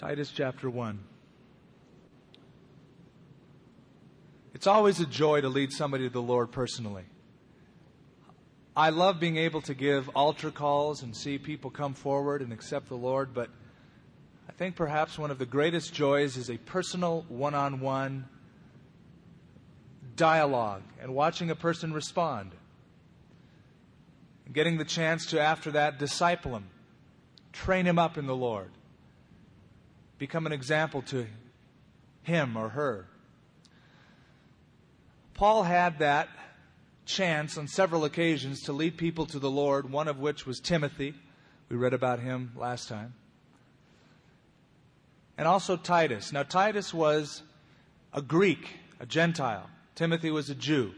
Titus chapter 1. It's always a joy to lead somebody to the Lord personally. I love being able to give altar calls and see people come forward and accept the Lord, but I think perhaps one of the greatest joys is a personal one-on-one dialogue and watching a person respond. And getting the chance to, after that, disciple him, train him up in the Lord, become an example to him or her. Paul had that chance on several occasions to lead people to the Lord, one of which was Timothy. We read about him last time. And also Titus. Now, Titus was a Greek, a Gentile. Timothy was a Jew.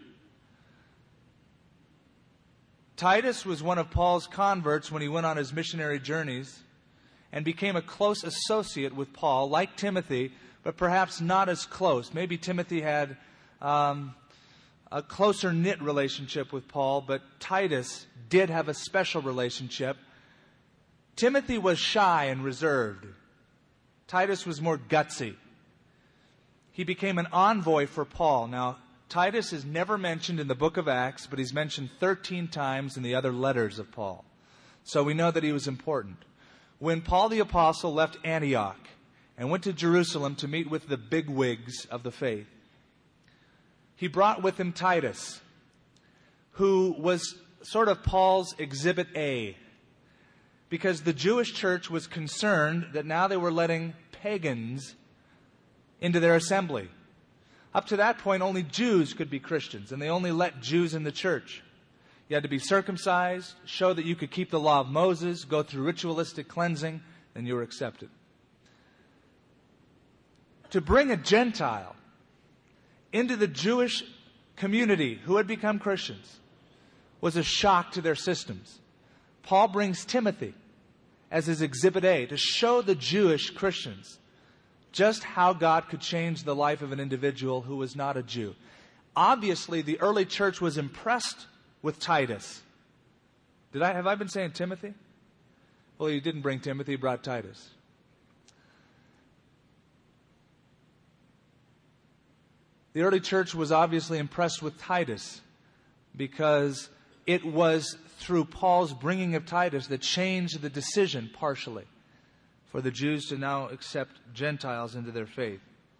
Titus was one of Paul's converts when he went on his missionary journeys and became a close associate with Paul, like Timothy, but perhaps not as close. Maybe Timothy had a closer knit relationship with Paul, but Titus did have a special relationship. Timothy was shy and reserved. Titus was more gutsy. He became an envoy for Paul. Now, Titus is never mentioned in the book of Acts, but he's mentioned 13 times in the other letters of Paul. So we know that he was important. When Paul the Apostle left Antioch and went to Jerusalem to meet with the bigwigs of the faith, he brought with him Titus, who was sort of Paul's Exhibit A, because the Jewish church was concerned that now they were letting pagans into their assembly. Up to that point, only Jews could be Christians, and they only let Jews in the church. You had to be circumcised, show that you could keep the law of Moses, go through ritualistic cleansing, then you were accepted. To bring a Gentile into the Jewish community who had become Christians was a shock to their systems. Paul brings Timothy as his Exhibit A to show the Jewish Christians just how God could change the life of an individual who was not a Jew. Obviously, the early church was impressed with Titus. Have I been saying Timothy? Well, he didn't bring Timothy, he brought Titus. The early church was obviously impressed with Titus because it was through Paul's bringing of Titus that changed the decision partially for the Jews to now accept Gentiles into their faith.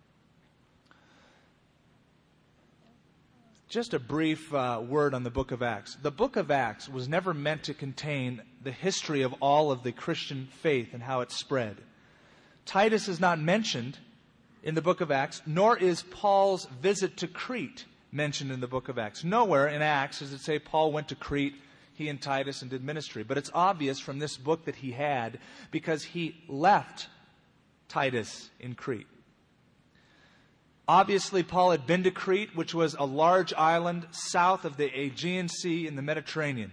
Just a brief word on the book of Acts. The book of Acts was never meant to contain the history of all of the Christian faith and how it spread. Titus is not mentioned in the book of Acts, nor is Paul's visit to Crete mentioned in the book of Acts. Nowhere in Acts does it say Paul went to Crete, he and Titus, and did ministry. But it's obvious from this book that he had, because he left Titus in Crete. Obviously, Paul had been to Crete, which was a large island south of the Aegean Sea in the Mediterranean.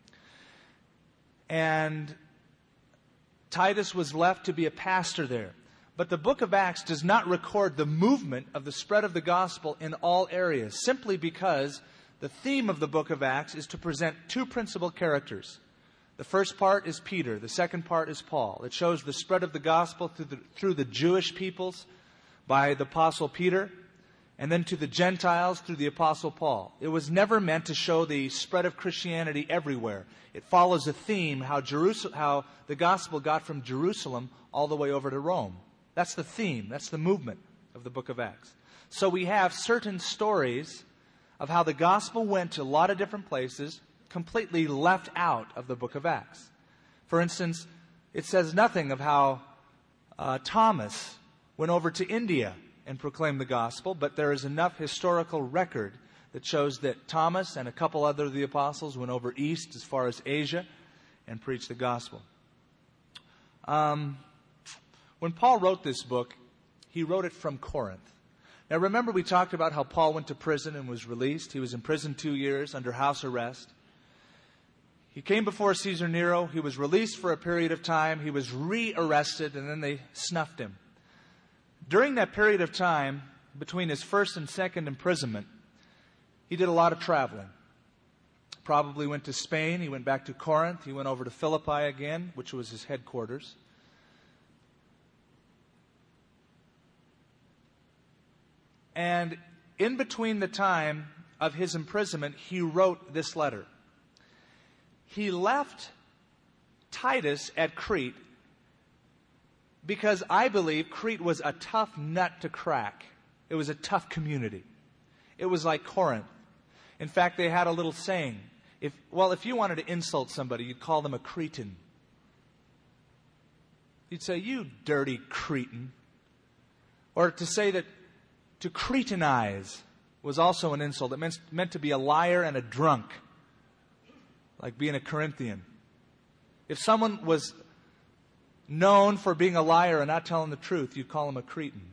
And Titus was left to be a pastor there. But the book of Acts does not record the movement of the spread of the gospel in all areas, simply because the theme of the book of Acts is to present two principal characters. The first part is Peter. The second part is Paul. It shows the spread of the gospel through the Jewish peoples by the Apostle Peter, and then to the Gentiles through the Apostle Paul. It was never meant to show the spread of Christianity everywhere. It follows a theme, how the gospel got from Jerusalem all the way over to Rome. That's the theme. That's the movement of the book of Acts. So we have certain stories of how the gospel went to a lot of different places, completely left out of the book of Acts. For instance, it says nothing of how Thomas went over to India and proclaimed the gospel, but there is enough historical record that shows that Thomas and a couple other of the apostles went over east as far as Asia and preached the gospel. When Paul wrote this book, he wrote it from Corinth. Now remember, we talked about how Paul went to prison and was released. He was in prison 2 years under house arrest. He came before Caesar Nero. He was released for a period of time. He was re-arrested, and then they snuffed him. During that period of time, between his first and second imprisonment, he did a lot of traveling. Probably went to Spain. He went back to Corinth. He went over to Philippi again, which was his headquarters. And in between the time of his imprisonment, he wrote this letter. He left Titus at Crete because I believe Crete was a tough nut to crack. It was a tough community. It was like Corinth. In fact, they had a little saying. If you wanted to insult somebody, you'd call them a Cretan. You'd say, "You dirty Cretan." Or to say that to Cretanize was also an insult. It meant to be a liar and a drunk, like being a Corinthian. If someone was known for being a liar and not telling the truth, you'd call him a Cretan.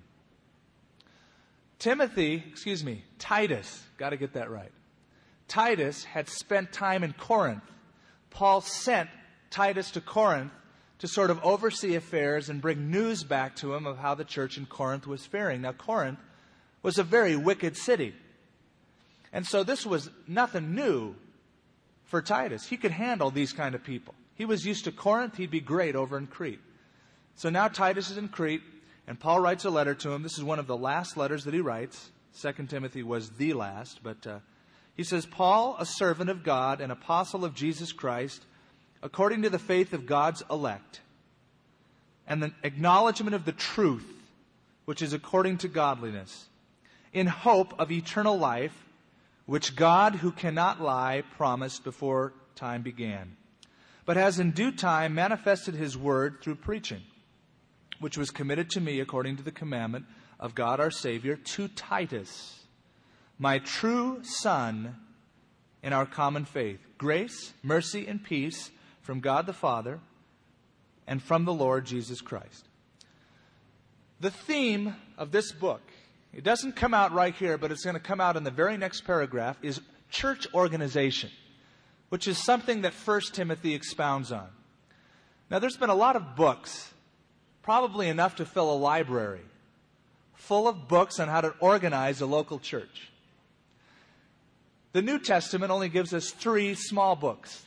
Titus, got to get that right. Titus had spent time in Corinth. Paul sent Titus to Corinth to sort of oversee affairs and bring news back to him of how the church in Corinth was faring. Now, Corinth was a very wicked city. And so this was nothing new for Titus. He could handle these kind of people. He was used to Corinth. He'd be great over in Crete. So now Titus is in Crete, and Paul writes a letter to him. This is one of the last letters that he writes. 2 Timothy was the last, but he says, "Paul, a servant of God, an apostle of Jesus Christ, according to the faith of God's elect, and the acknowledgement of the truth, which is according to godliness, in hope of eternal life, which God, who cannot lie, promised before time began, but has in due time manifested his word through preaching, which was committed to me according to the commandment of God our Savior, to Titus, my true son in our common faith. Grace, mercy, and peace from God the Father and from the Lord Jesus Christ." The theme of this book, it doesn't come out right here, but it's going to come out in the very next paragraph, is church organization, which is something that 1 Timothy expounds on. Now, there's been a lot of books, probably enough to fill a library, full of books on how to organize a local church. The New Testament only gives us 3 small books.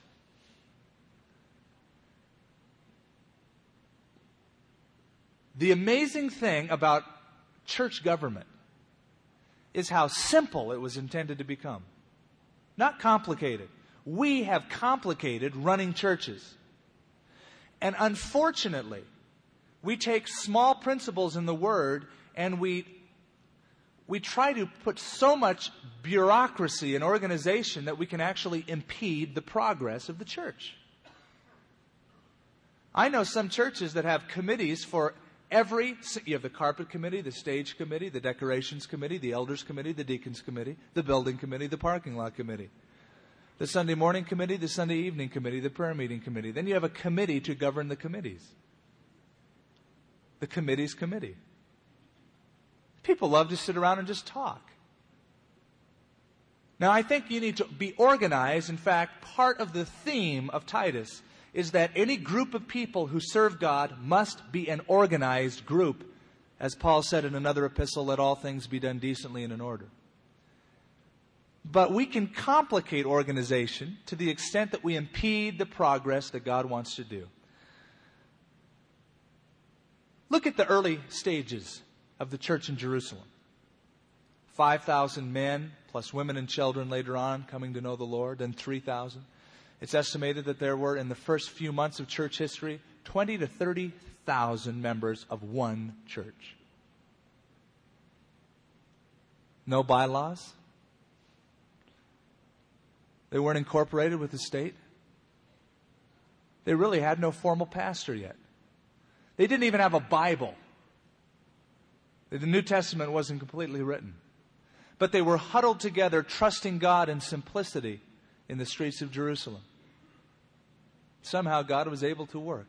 The amazing thing about church government is how simple it was intended to become. Not complicated. We have complicated running churches. And unfortunately, we take small principles in the Word and we try to put so much bureaucracy and organization that we can actually impede the progress of the church. I know some churches that have committees for you have the carpet committee, the stage committee, the decorations committee, the elders committee, the deacons committee, the building committee, the parking lot committee, the Sunday morning committee, the Sunday evening committee, the prayer meeting committee. Then you have a committee to govern the committees. The committee's committee. People love to sit around and just talk. Now, I think you need to be organized. In fact, part of the theme of Titus is that any group of people who serve God must be an organized group. As Paul said in another epistle, let all things be done decently and in order. But we can complicate organization to the extent that we impede the progress that God wants to do. Look at the early stages of the church in Jerusalem. 5,000 men, plus women and children later on coming to know the Lord, then 3,000. It's estimated that there were, in the first few months of church history, 20 to 30,000 members of one church. No bylaws. They weren't incorporated with the state. They really had no formal pastor yet. They didn't even have a Bible. The New Testament wasn't completely written. But they were huddled together, trusting God in simplicity in the streets of Jerusalem. Somehow God was able to work.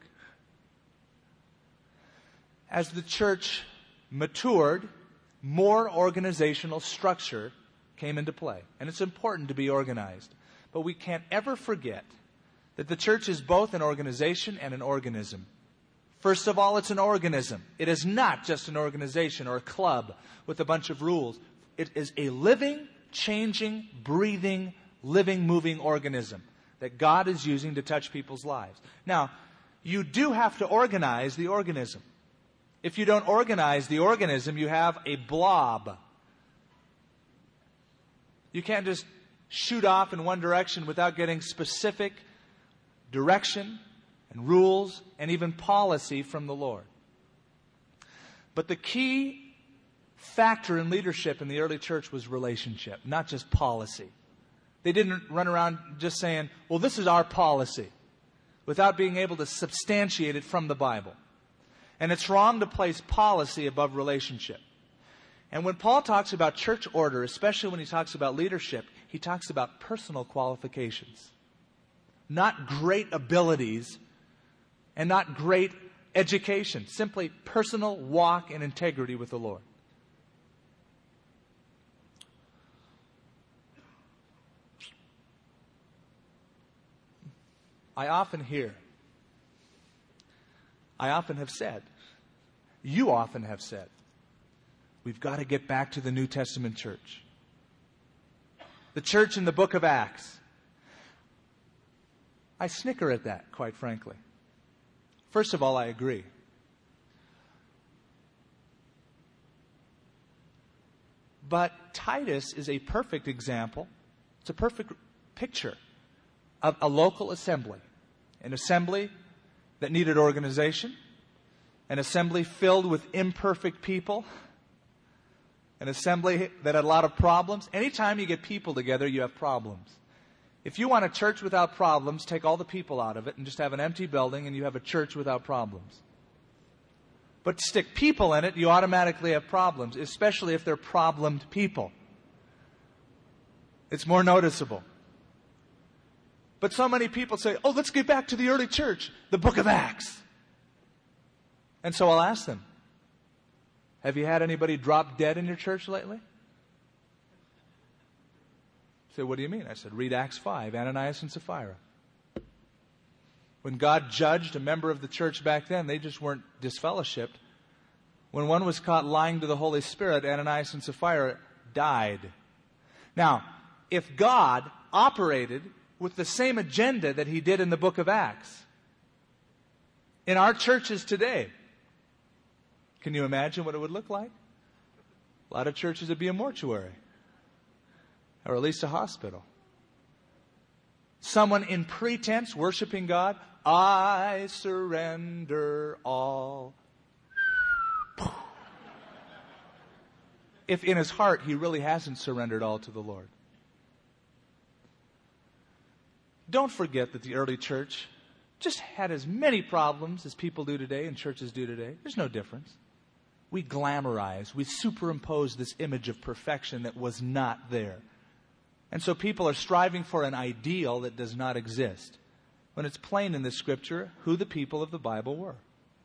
As the church matured, more organizational structure came into play. And it's important to be organized. But we can't ever forget that the church is both an organization and an organism. First of all, it's an organism. It is not just an organization or a club with a bunch of rules. It is a living, changing, breathing, living, moving organism that God is using to touch people's lives. Now, you do have to organize the organism. If you don't organize the organism, you have a blob. You can't just shoot off in one direction without getting specific direction and rules and even policy from the Lord. But the key factor in leadership in the early church was relationship, not just policy. They didn't run around just saying, well, this is our policy, without being able to substantiate it from the Bible. And it's wrong to place policy above relationship. And when Paul talks about church order, especially when he talks about leadership, he talks about personal qualifications. Not great abilities and not great education. Simply personal walk and integrity with the Lord. I often have said, you often have said, we've got to get back to the New Testament church. The church in the book of Acts. I snicker at that, quite frankly. First of all, I agree. But Titus is a perfect example. It's a perfect picture of a local assembly. An assembly that needed organization. An assembly filled with imperfect people. An assembly that had a lot of problems. Anytime you get people together, you have problems. If you want a church without problems, take all the people out of it and just have an empty building and you have a church without problems. But stick people in it, you automatically have problems, especially if they're problemed people. It's more noticeable. But so many people say, oh, let's get back to the early church, the book of Acts. And so I'll ask them, have you had anybody drop dead in your church lately? I said, what do you mean? I said, read Acts 5, Ananias and Sapphira. When God judged a member of the church back then, they just weren't disfellowshipped. When one was caught lying to the Holy Spirit, Ananias and Sapphira died. Now, if God operated with the same agenda that He did in the book of Acts, in our churches today, can you imagine what it would look like? A lot of churches would be a mortuary. Or at least a hospital. Someone in pretense worshiping God, I surrender all. If in his heart he really hasn't surrendered all to the Lord. Don't forget that the early church just had as many problems as people do today and churches do today. There's no difference. We glamorize, we superimpose this image of perfection that was not there. And so people are striving for an ideal that does not exist, when it's plain in the Scripture who the people of the Bible were.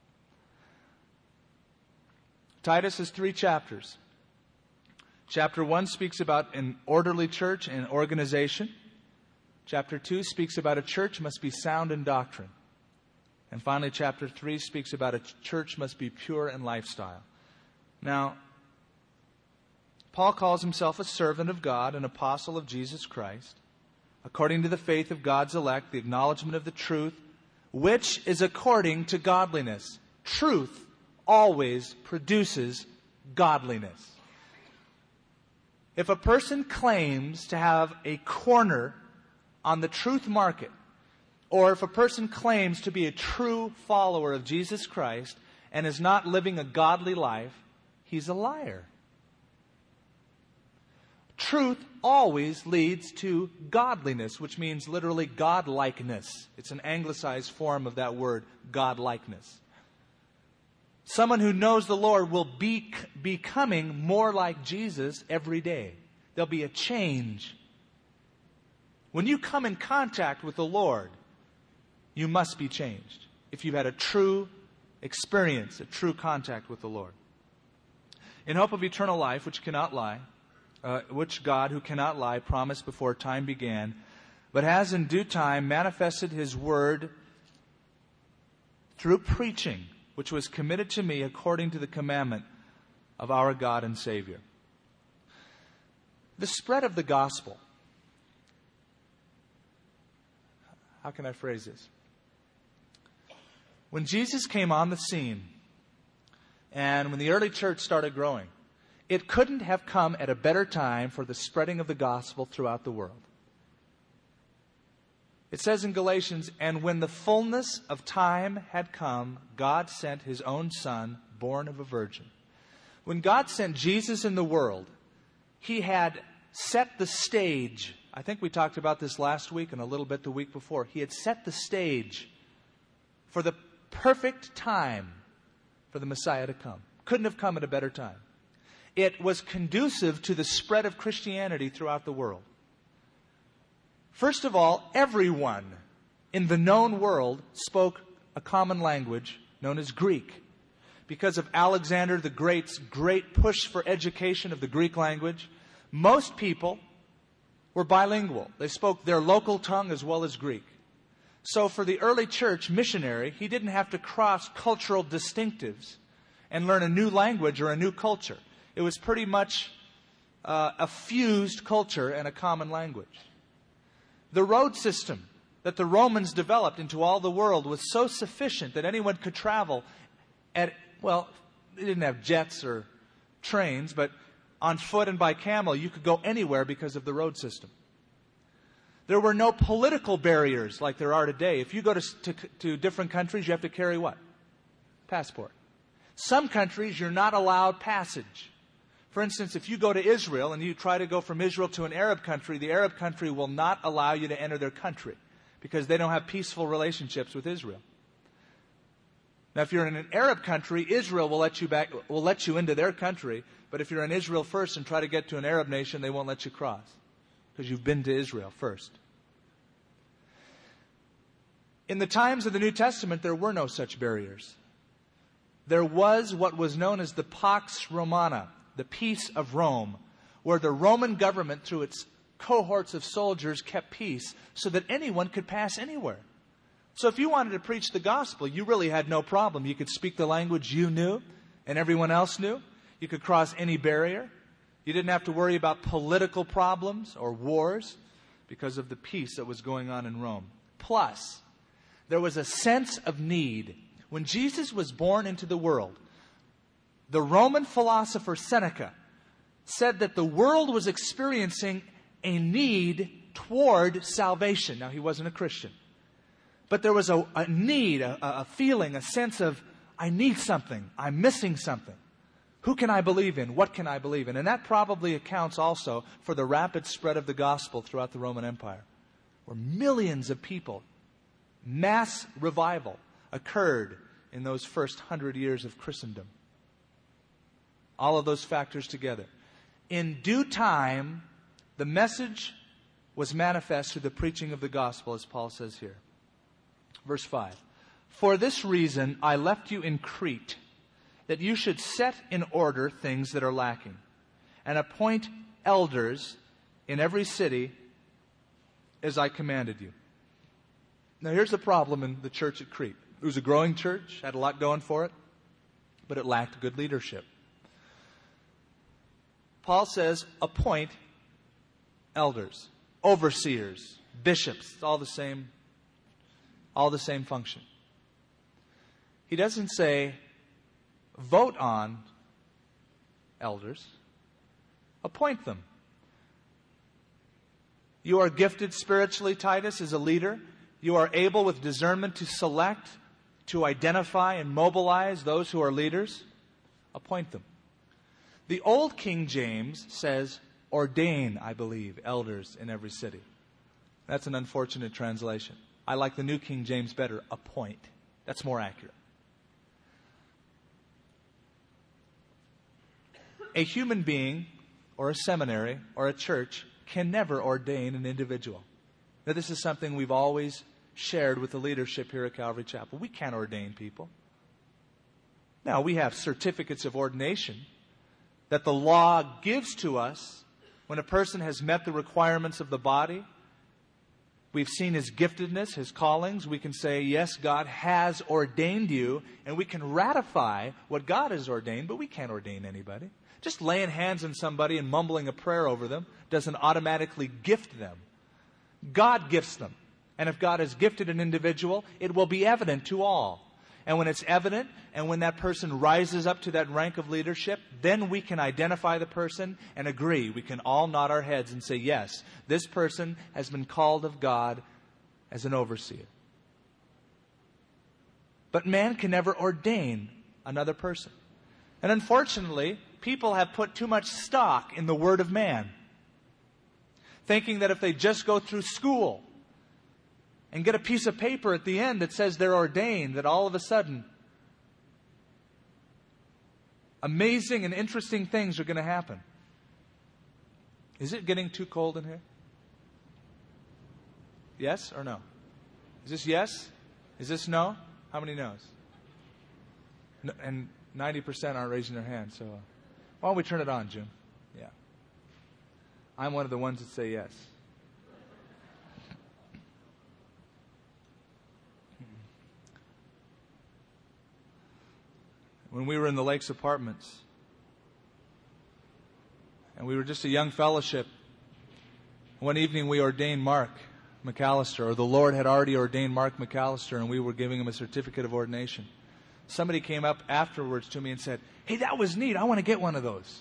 Titus has 3 chapters. Chapter 1 speaks about an orderly church and organization. Chapter 2 speaks about a church must be sound in doctrine. And finally, chapter 3 speaks about a church must be pure in lifestyle. Now, Paul calls himself a servant of God, an apostle of Jesus Christ, according to the faith of God's elect, the acknowledgement of the truth, which is according to godliness. Truth always produces godliness. If a person claims to have a corner on the truth market, or if a person claims to be a true follower of Jesus Christ and is not living a godly life, he's a liar. Truth always leads to godliness, which means literally godlikeness. It's an anglicized form of that word, godlikeness. Someone who knows the Lord will be becoming more like Jesus every day. There'll be a change. When you come in contact with the Lord, you must be changed. If you've had a true experience, a true contact with the Lord. In hope of eternal life, which cannot lie, which God, who cannot lie, promised before time began, but has in due time manifested His word through preaching, which was committed to me according to the commandment of our God and Savior. The spread of the gospel. How can I phrase this? When Jesus came on the scene, and when the early church started growing, It couldn't have come at a better time for the spreading of the gospel throughout the world. It says in Galatians, "And when the fullness of time had come, God sent His own Son, born of a virgin." When God sent Jesus in the world, He had set the stage. I think we talked about this last week and a little bit the week before. He had set the stage for the perfect time for the Messiah to come. Couldn't have come at a better time. It was conducive to the spread of Christianity throughout the world. First of all, everyone in the known world spoke a common language known as Greek. Because of Alexander the Great's great push for education of the Greek language, most people were bilingual. They spoke their local tongue as well as Greek. So for the early church missionary, he didn't have to cross cultural distinctives and learn a new language or a new culture. It was pretty much a fused culture and a common language. The road system that the Romans developed into all the world was so sufficient that anyone could travel at, well, they didn't have jets or trains, but on foot and by camel, you could go anywhere because of the road system. There were no political barriers like there are today. If you go to different countries, you have to carry what? Passport. Some countries, you're not allowed passage. For instance, if you go to Israel and you try to go from Israel to an Arab country, the Arab country will not allow you to enter their country because they don't have peaceful relationships with Israel. Now, if you're in an Arab country, Israel will let you into their country. But if you're in Israel first and try to get to an Arab nation, they won't let you cross because you've been to Israel first. In the times of the New Testament, there were no such barriers. There was what was known as the Pax Romana, the peace of Rome, where the Roman government, through its cohorts of soldiers, kept peace so that anyone could pass anywhere. So if you wanted to preach the gospel, you really had no problem. You could speak the language you knew and everyone else knew. You could cross any barrier. You didn't have to worry about political problems or wars because of the peace that was going on in Rome. Plus, there was a sense of need. When Jesus was born into the world, the Roman philosopher Seneca said that the world was experiencing a need toward salvation. Now, he wasn't a Christian. But there was a need, a feeling, a sense of, I need something. I'm missing something. Who can I believe in? What can I believe in? And that probably accounts also for the rapid spread of the gospel throughout the Roman Empire, where millions of people, mass revival occurred in those first 100 years of Christendom. All of those factors together. In due time, the message was manifest through the preaching of the gospel, as Paul says here. Verse 5. For this reason I left you in Crete, that you should set in order things that are lacking, and appoint elders in every city as I commanded you. Now here's the problem in the church at Crete. It was a growing church, had a lot going for it, but it lacked good leadership. Paul says, appoint elders, overseers, bishops. It's all the same function. He doesn't say, vote on elders. Appoint them. You are gifted spiritually, Titus, as a leader. You are able with discernment to select, to identify and mobilize those who are leaders. Appoint them. The old King James says, ordain, I believe, elders in every city. That's an unfortunate translation. I like the New King James better, appoint. That's more accurate. A human being, or a seminary, or a church can never ordain an individual. Now, this is something we've always shared with the leadership here at Calvary Chapel. We can't ordain people. Now, we have certificates of ordination that the law gives to us when a person has met the requirements of the body. We've seen his giftedness, his callings. We can say, yes, God has ordained you, and we can ratify what God has ordained, but we can't ordain anybody. Just laying hands on somebody and mumbling a prayer over them doesn't automatically gift them. God gifts them. And if God has gifted an individual, it will be evident to all. and when it's evident, and when that person rises up to that rank of leadership, then we can identify the person and agree. We can all nod our heads and say, yes, this person has been called of God as an overseer. But man can never ordain another person. And unfortunately, people have put too much stock in the word of man, thinking that if they just go through school and get a piece of paper at the end that says they're ordained, that all of a sudden amazing and interesting things are going to happen. Is it getting too cold in here? Yes or no? Is this yes? Is this no? How many no's? No, and 90% aren't raising their hand. So why don't we turn it on, Jim? Yeah. I'm one of the ones that say yes. When we were in the Lakes Apartments, and we were just a young fellowship, one evening we ordained Mark McAllister, or the Lord had already ordained Mark McAllister, and we were giving him a certificate of ordination. Somebody came up afterwards to me and said, "Hey, that was neat. I want to get one of those."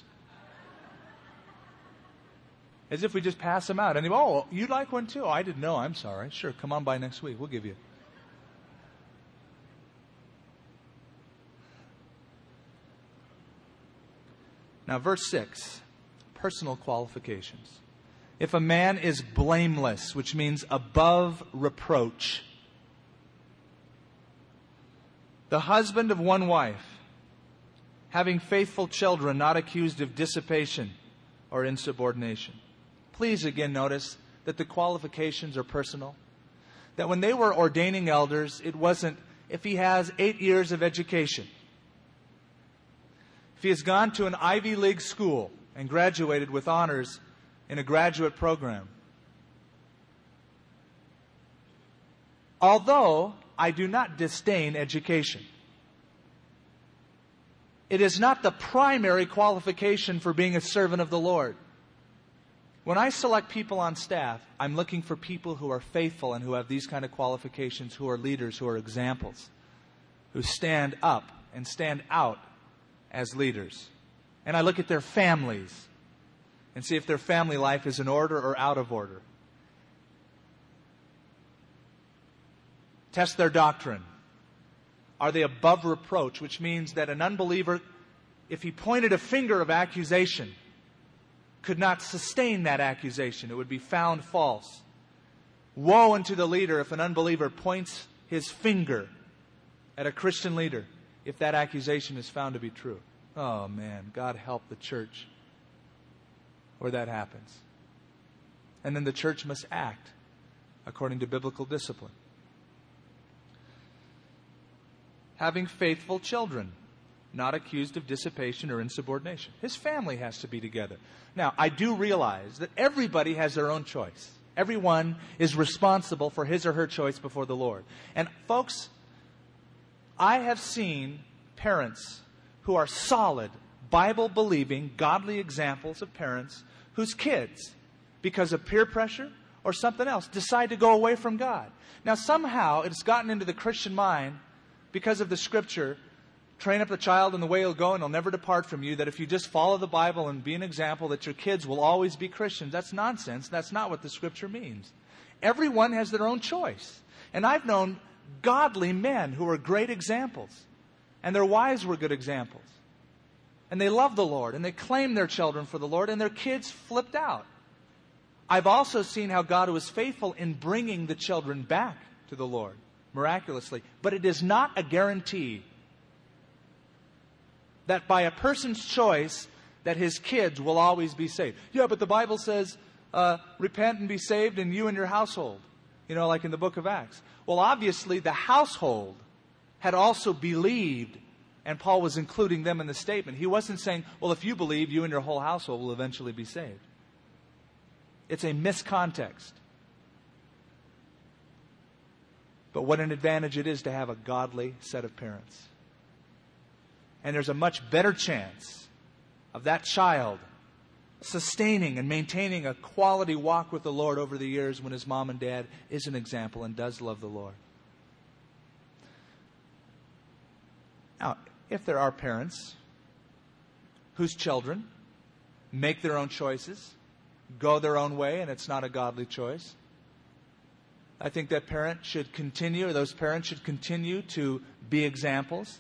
As if we just pass them out. And he, "Oh, you'd like one too?" I didn't know. I'm sorry. Sure, come on by next week. We'll give you. Now, verse 6, personal qualifications. If a man is blameless, which means above reproach, the husband of one wife, having faithful children, not accused of dissipation or insubordination. Please again notice that the qualifications are personal. That when they were ordaining elders, it wasn't if he has 8 years of education, if he has gone to an Ivy League school and graduated with honors in a graduate program. Although I do not disdain education, it is not the primary qualification for being a servant of the Lord. When I select people on staff, I'm looking for people who are faithful and who have these kind of qualifications, who are leaders, who are examples, who stand up and stand out as leaders. And I look at their families and see if their family life is in order or out of order. Test their doctrine. Are they above reproach? Which means that an unbeliever, if he pointed a finger of accusation, could not sustain that accusation. It would be found false. Woe unto the leader if an unbeliever points his finger at a Christian leader, if that accusation is found to be true. Oh man, God help the church where that happens. And then the church must act according to biblical discipline. Having faithful children, not accused of dissipation or insubordination. His family has to be together. Now, I do realize that everybody has their own choice. Everyone is responsible for his or her choice before the Lord. And folks, I have seen parents who are solid, Bible-believing, godly examples of parents whose kids, because of peer pressure or something else, decide to go away from God. Now, somehow it's gotten into the Christian mind, because of the Scripture, train up the child in the way he'll go and he'll never depart from you, that if you just follow the Bible and be an example, that your kids will always be Christians. That's nonsense. That's not what the Scripture means. Everyone has their own choice. And I've known godly men who are great examples. And their wives were good examples. And they loved the Lord. And they claimed their children for the Lord. And their kids flipped out. I've also seen how God was faithful in bringing the children back to the Lord miraculously. But it is not a guarantee that by a person's choice that his kids will always be saved. Yeah, but the Bible says, repent and be saved, and you and your household. You know, like in the book of Acts. Well, obviously, the household had also believed, and Paul was including them in the statement. He wasn't saying, well, if you believe, you and your whole household will eventually be saved. It's a miscontext. But what an advantage it is to have a godly set of parents. And there's a much better chance of that child sustaining and maintaining a quality walk with the Lord over the years when his mom and dad is an example and does love the Lord. Now, if there are parents whose children make their own choices, go their own way, and it's not a godly choice, I think that parent should continue, or those parents should continue to be examples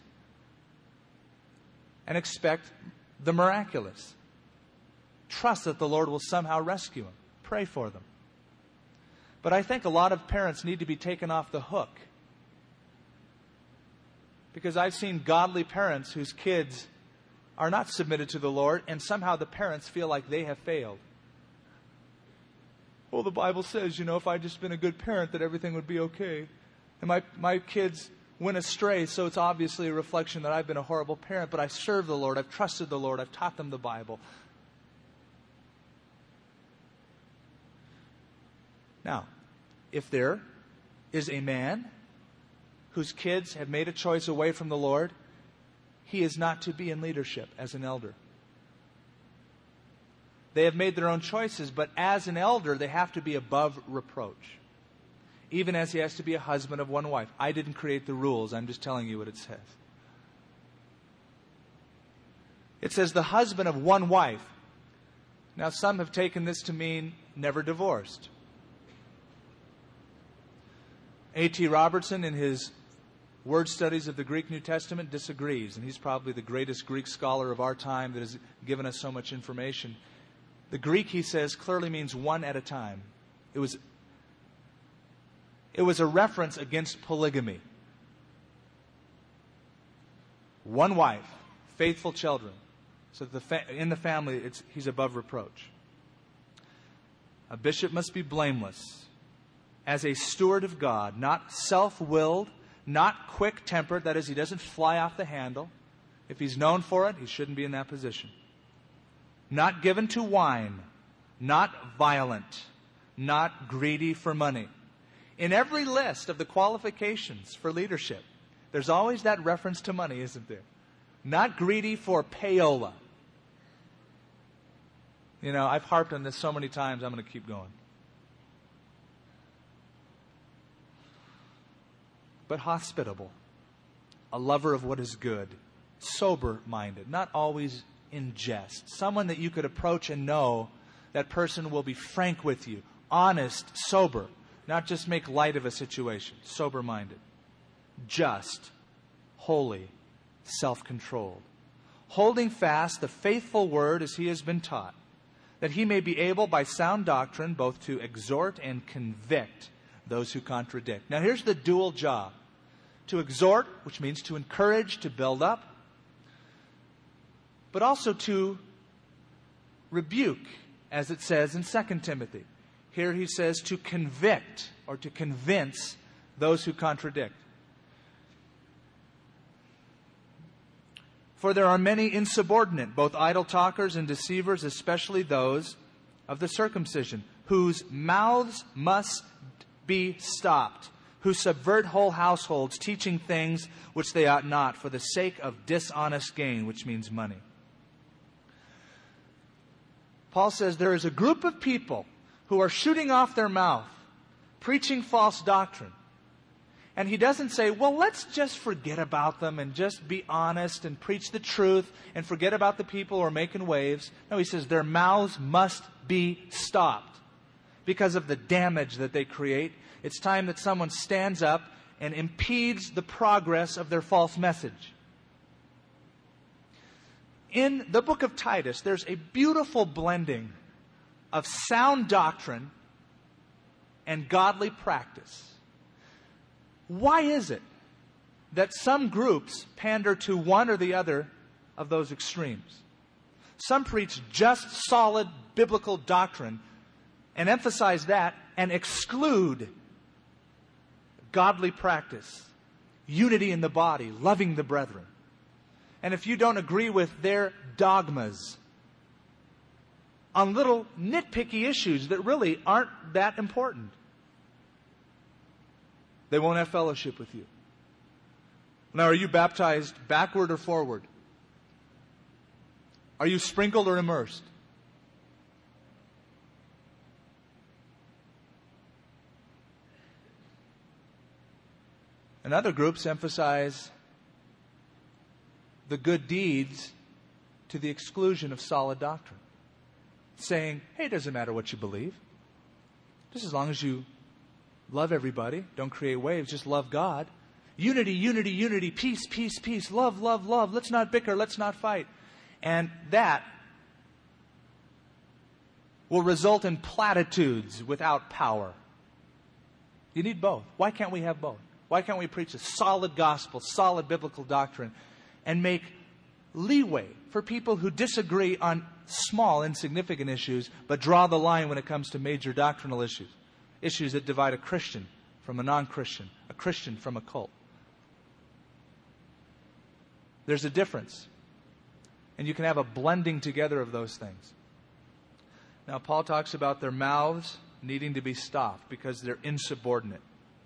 and expect the miraculous. Trust that the Lord will somehow rescue them. Pray for them. But I think a lot of parents need to be taken off the hook. Because I've seen godly parents whose kids are not submitted to the Lord, and somehow the parents feel like they have failed. Well, the Bible says, if I'd just been a good parent, that everything would be okay. And my kids went astray, so it's obviously a reflection that I've been a horrible parent, but I serve the Lord, I've trusted the Lord, I've taught them the Bible. Now, if there is a man whose kids have made a choice away from the Lord, he is not to be in leadership as an elder. They have made their own choices, but as an elder, they have to be above reproach. Even as he has to be a husband of one wife. I didn't create the rules. I'm just telling you what it says. It says the husband of one wife. Now, some have taken this to mean never divorced. A.T. Robertson, in his Word Studies of the Greek New Testament, disagrees. And he's probably the greatest Greek scholar of our time that has given us so much information. The Greek, he says, clearly means one at a time. It was a reference against polygamy. One wife, faithful children. So in the family, he's above reproach. A bishop must be blameless as a steward of God, not self-willed, not quick-tempered. That is, he doesn't fly off the handle. If he's known for it, he shouldn't be in that position. Not given to wine, not violent, not greedy for money. In every list of the qualifications for leadership, there's always that reference to money, isn't there? Not greedy for payola. I've harped on this so many times, I'm going to keep going. But hospitable, a lover of what is good, sober-minded, not always in jest. Someone that you could approach and know that person will be frank with you, honest, sober, not just make light of a situation, sober-minded, just, holy, self-controlled, holding fast the faithful word as he has been taught, that he may be able by sound doctrine both to exhort and convict those who contradict. Now here's the dual job. To exhort, which means to encourage, to build up, but also to rebuke, as it says in 2 Timothy. Here he says to convict or to convince those who contradict. For there are many insubordinate, both idle talkers and deceivers, especially those of the circumcision, whose mouths must be stopped, who subvert whole households, teaching things which they ought not, for the sake of dishonest gain, which means money. Paul says there is a group of people who are shooting off their mouth, preaching false doctrine. And he doesn't say, well, let's just forget about them and just be honest and preach the truth and forget about the people who are making waves. No, he says their mouths must be stopped because of the damage that they create. It's time that someone stands up and impedes the progress of their false message. In the book of Titus, there's a beautiful blending of sound doctrine and godly practice. Why is it that some groups pander to one or the other of those extremes? Some preach just solid biblical doctrine and emphasize that and exclude godly practice, unity in the body, loving the brethren. And if you don't agree with their dogmas on little nitpicky issues that really aren't that important, they won't have fellowship with you. Now, are you baptized backward or forward? Are you sprinkled or immersed? And other groups emphasize the good deeds to the exclusion of solid doctrine. Saying, hey, it doesn't matter what you believe. Just as long as you love everybody, don't create waves, just love God. Unity, unity, unity, peace, peace, peace, love, love, love. Let's not bicker, let's not fight. And that will result in platitudes without power. You need both. Why can't we have both? Why can't we preach a solid gospel, solid biblical doctrine, and make leeway for people who disagree on small, insignificant issues, but draw the line when it comes to major doctrinal issues? Issues that divide a Christian from a non-Christian, a Christian from a cult. There's a difference. And you can have a blending together of those things. Now, Paul talks about their mouths needing to be stopped because they're insubordinate.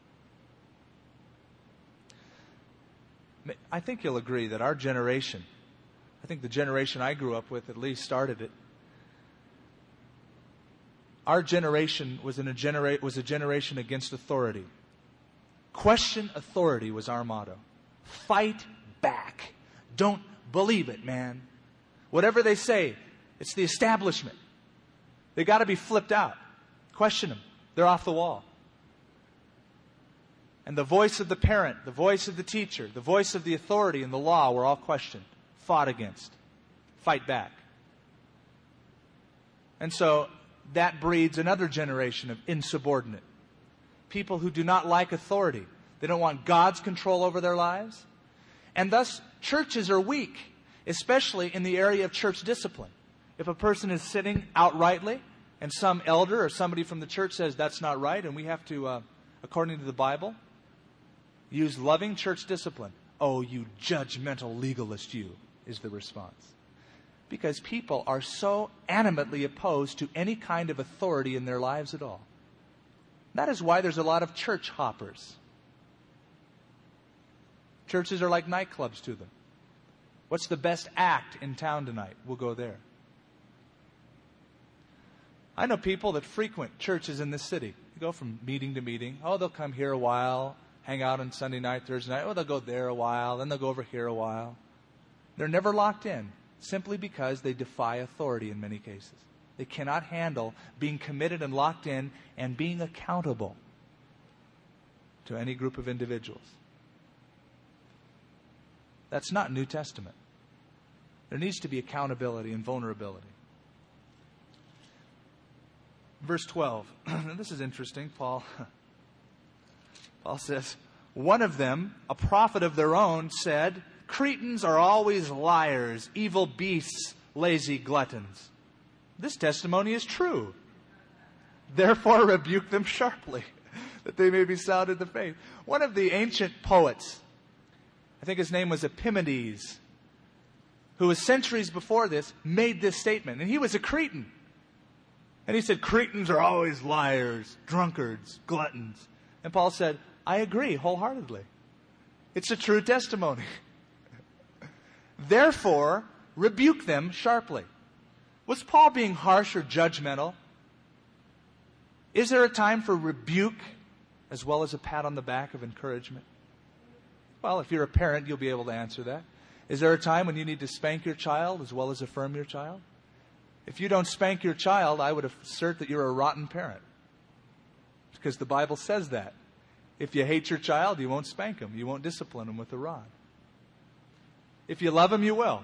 I think you'll agree that our generation, I think the generation I grew up with at least started it. Our generation was a generation against authority. Question authority was our motto. Fight back. Don't believe it, man. Whatever they say, it's the establishment. They got to be flipped out. Question them. They're off the wall. And the voice of the parent, the voice of the teacher, the voice of the authority and the law were all questioned, fought against. Fight back. And so that breeds another generation of insubordinate. People who do not like authority. They don't want God's control over their lives. And thus, churches are weak, especially in the area of church discipline. If a person is sitting outrightly and some elder or somebody from the church says that's not right and we have to, according to the Bible, use loving church discipline. Oh, you judgmental legalist, you, is the response. Because people are so animately opposed to any kind of authority in their lives at all. That is why there's a lot of church hoppers. Churches are like nightclubs to them. What's the best act in town tonight? We'll go there. I know people that frequent churches in this city. They go from meeting to meeting. Oh, they'll come here a while, hang out on Sunday night, Thursday night. Oh, they'll go there a while, then they'll go over here a while. They're never locked in, simply because they defy authority in many cases. They cannot handle being committed and locked in and being accountable to any group of individuals. That's not New Testament. There needs to be accountability and vulnerability. Verse 12. This is interesting. Paul says, one of them, a prophet of their own, said, Cretans are always liars, evil beasts, lazy gluttons. This testimony is true. Therefore rebuke them sharply, that they may be sound in the faith. One of the ancient poets, I think his name was Epimenides, who was centuries before this, made this statement. And he was a Cretan. And he said, Cretans are always liars, drunkards, gluttons. And Paul said, I agree wholeheartedly. It's a true testimony. Therefore, rebuke them sharply. Was Paul being harsh or judgmental? Is there a time for rebuke as well as a pat on the back of encouragement? Well, if you're a parent, you'll be able to answer that. Is there a time when you need to spank your child as well as affirm your child? If you don't spank your child, I would assert that you're a rotten parent. Because the Bible says that. If you hate your child, you won't spank him. You won't discipline him with a rod. If you love him, you will.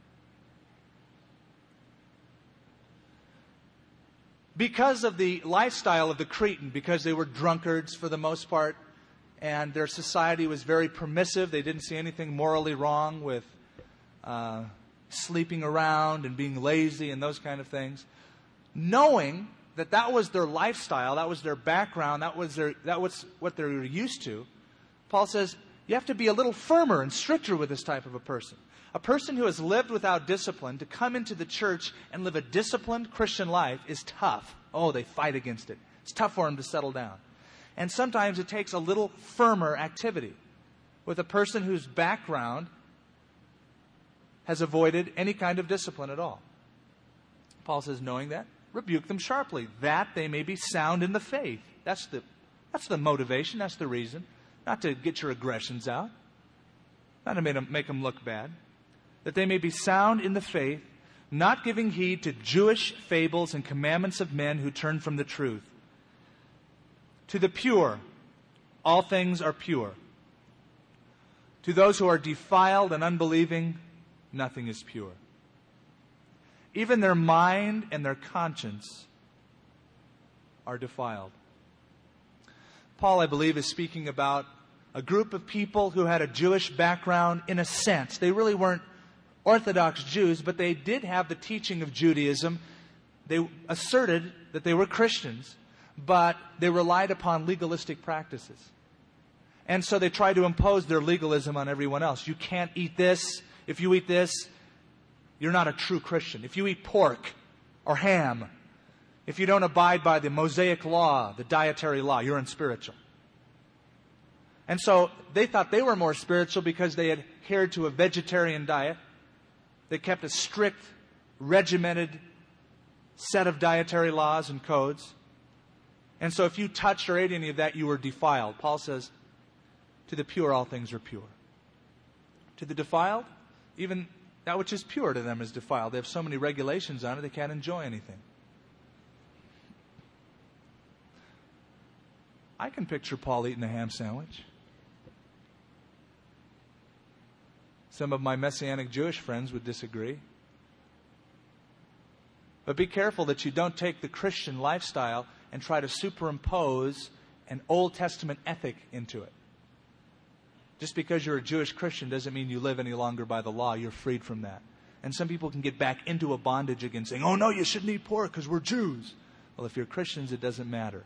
Because of the lifestyle of the Cretan, because they were drunkards for the most part, and their society was very permissive, they didn't see anything morally wrong with sleeping around and being lazy and those kind of things. Knowing that that was their lifestyle, that was their background, that was what they were used to, Paul says, you have to be a little firmer and stricter with this type of a person. A person who has lived without discipline, to come into the church and live a disciplined Christian life is tough. Oh, they fight against it. It's tough for them to settle down. And sometimes it takes a little firmer activity with a person whose background has avoided any kind of discipline at all. Paul says, knowing that, rebuke them sharply, that they may be sound in the faith. That's the motivation, that's the reason. Not to get your aggressions out, not to make them look bad. that they may be sound in the faith, not giving heed to Jewish fables and commandments of men who turn from the truth. To the pure, all things are pure. To those who are defiled and unbelieving, nothing is pure. Even their mind and their conscience are defiled. Paul, I believe, is speaking about a group of people who had a Jewish background in a sense. They really weren't Orthodox Jews, but they did have the teaching of Judaism. They asserted that they were Christians, but they relied upon legalistic practices. And so they tried to impose their legalism on everyone else. You can't eat this. If you eat this, you're not a true Christian. If you eat pork or ham, if you don't abide by the Mosaic law, the dietary law, you're unspiritual. And so they thought they were more spiritual because they adhered to a vegetarian diet. They kept a strict, regimented set of dietary laws and codes. And so if you touched or ate any of that, you were defiled. Paul says, to the pure, all things are pure. To the defiled, even that which is pure to them is defiled. They have so many regulations on it, they can't enjoy anything. I can picture Paul eating a ham sandwich. Some of my Messianic Jewish friends would disagree. But be careful that you don't take the Christian lifestyle and try to superimpose an Old Testament ethic into it. Just because you're a Jewish Christian doesn't mean you live any longer by the law. You're freed from that. And some people can get back into a bondage again, saying, oh no, you shouldn't eat pork because we're Jews. Well, if you're Christians, it doesn't matter.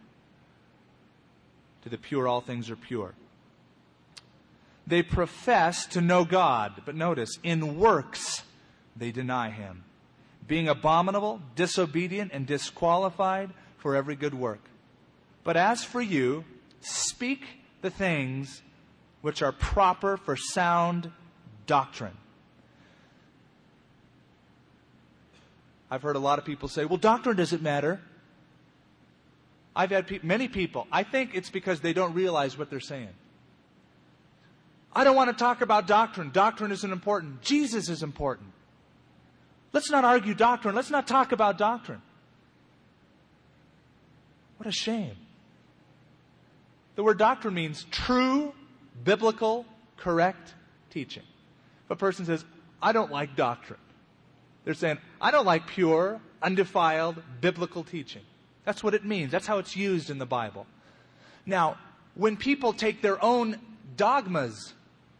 To the pure, all things are pure. They profess to know God, but notice, in works they deny Him, being abominable, disobedient, and disqualified for every good work. But as for you, speak the things which are proper for sound doctrine. I've heard a lot of people say, well, doctrine doesn't matter. I've had many people, I think it's because they don't realize what they're saying. I don't want to talk about doctrine. Doctrine isn't important. Jesus is important. Let's not argue doctrine. Let's not talk about doctrine. What a shame. The word doctrine means true, biblical, correct teaching. If a person says, I don't like doctrine, they're saying, I don't like pure, undefiled, biblical teaching. That's what it means. That's how it's used in the Bible. Now, when people take their own dogmas,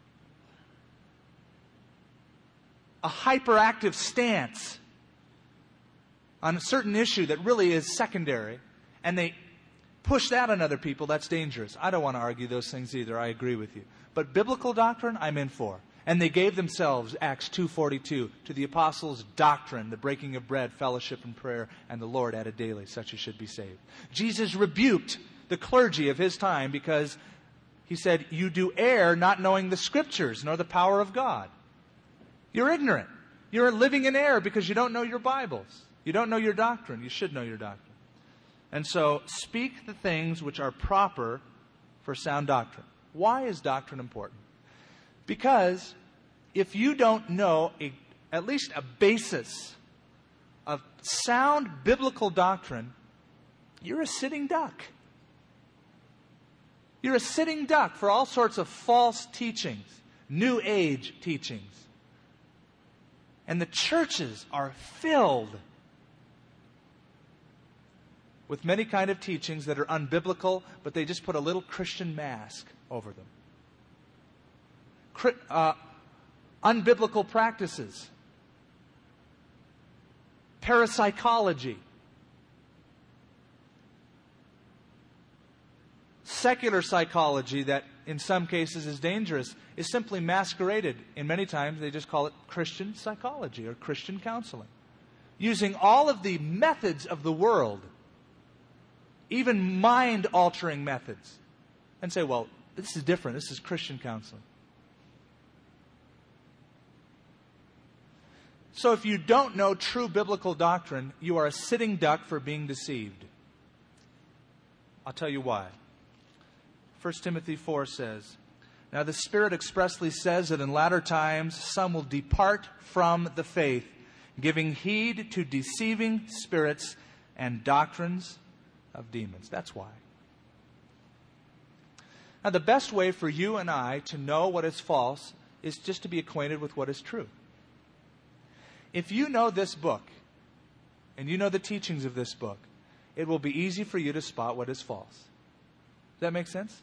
a hyperactive stance on a certain issue that really is secondary, and they push that on other people, that's dangerous. I don't want to argue those things either. I agree with you. But biblical doctrine, I'm in for. And they gave themselves, Acts 2:42, to the apostles' doctrine, the breaking of bread, fellowship and prayer, and the Lord added daily, such as should be saved. Jesus rebuked the clergy of His time because He said, you do err not knowing the Scriptures nor the power of God. You're ignorant. You're living in error because you don't know your Bibles. You don't know your doctrine. You should know your doctrine. And so, speak the things which are proper for sound doctrine. Why is doctrine important? Because if you don't know at least a basis of sound biblical doctrine, you're a sitting duck. You're a sitting duck for all sorts of false teachings, New Age teachings. And the churches are filled with many kind of teachings that are unbiblical, but they just put a little Christian mask over them. Unbiblical practices, parapsychology, secular psychology that in some cases is dangerous, is simply masqueraded. And many times they just call it Christian psychology or Christian counseling. Using all of the methods of the world, even mind-altering methods, and say, well, this is different. This is Christian counseling. So if you don't know true biblical doctrine, you are a sitting duck for being deceived. I'll tell you why. 1 Timothy 4 says, Now the Spirit expressly says that in latter times some will depart from the faith, giving heed to deceiving spirits and doctrines of demons. That's why. Now the best way for you and I to know what is false is just to be acquainted with what is true. If you know this book, and you know the teachings of this book, it will be easy for you to spot what is false. Does that make sense?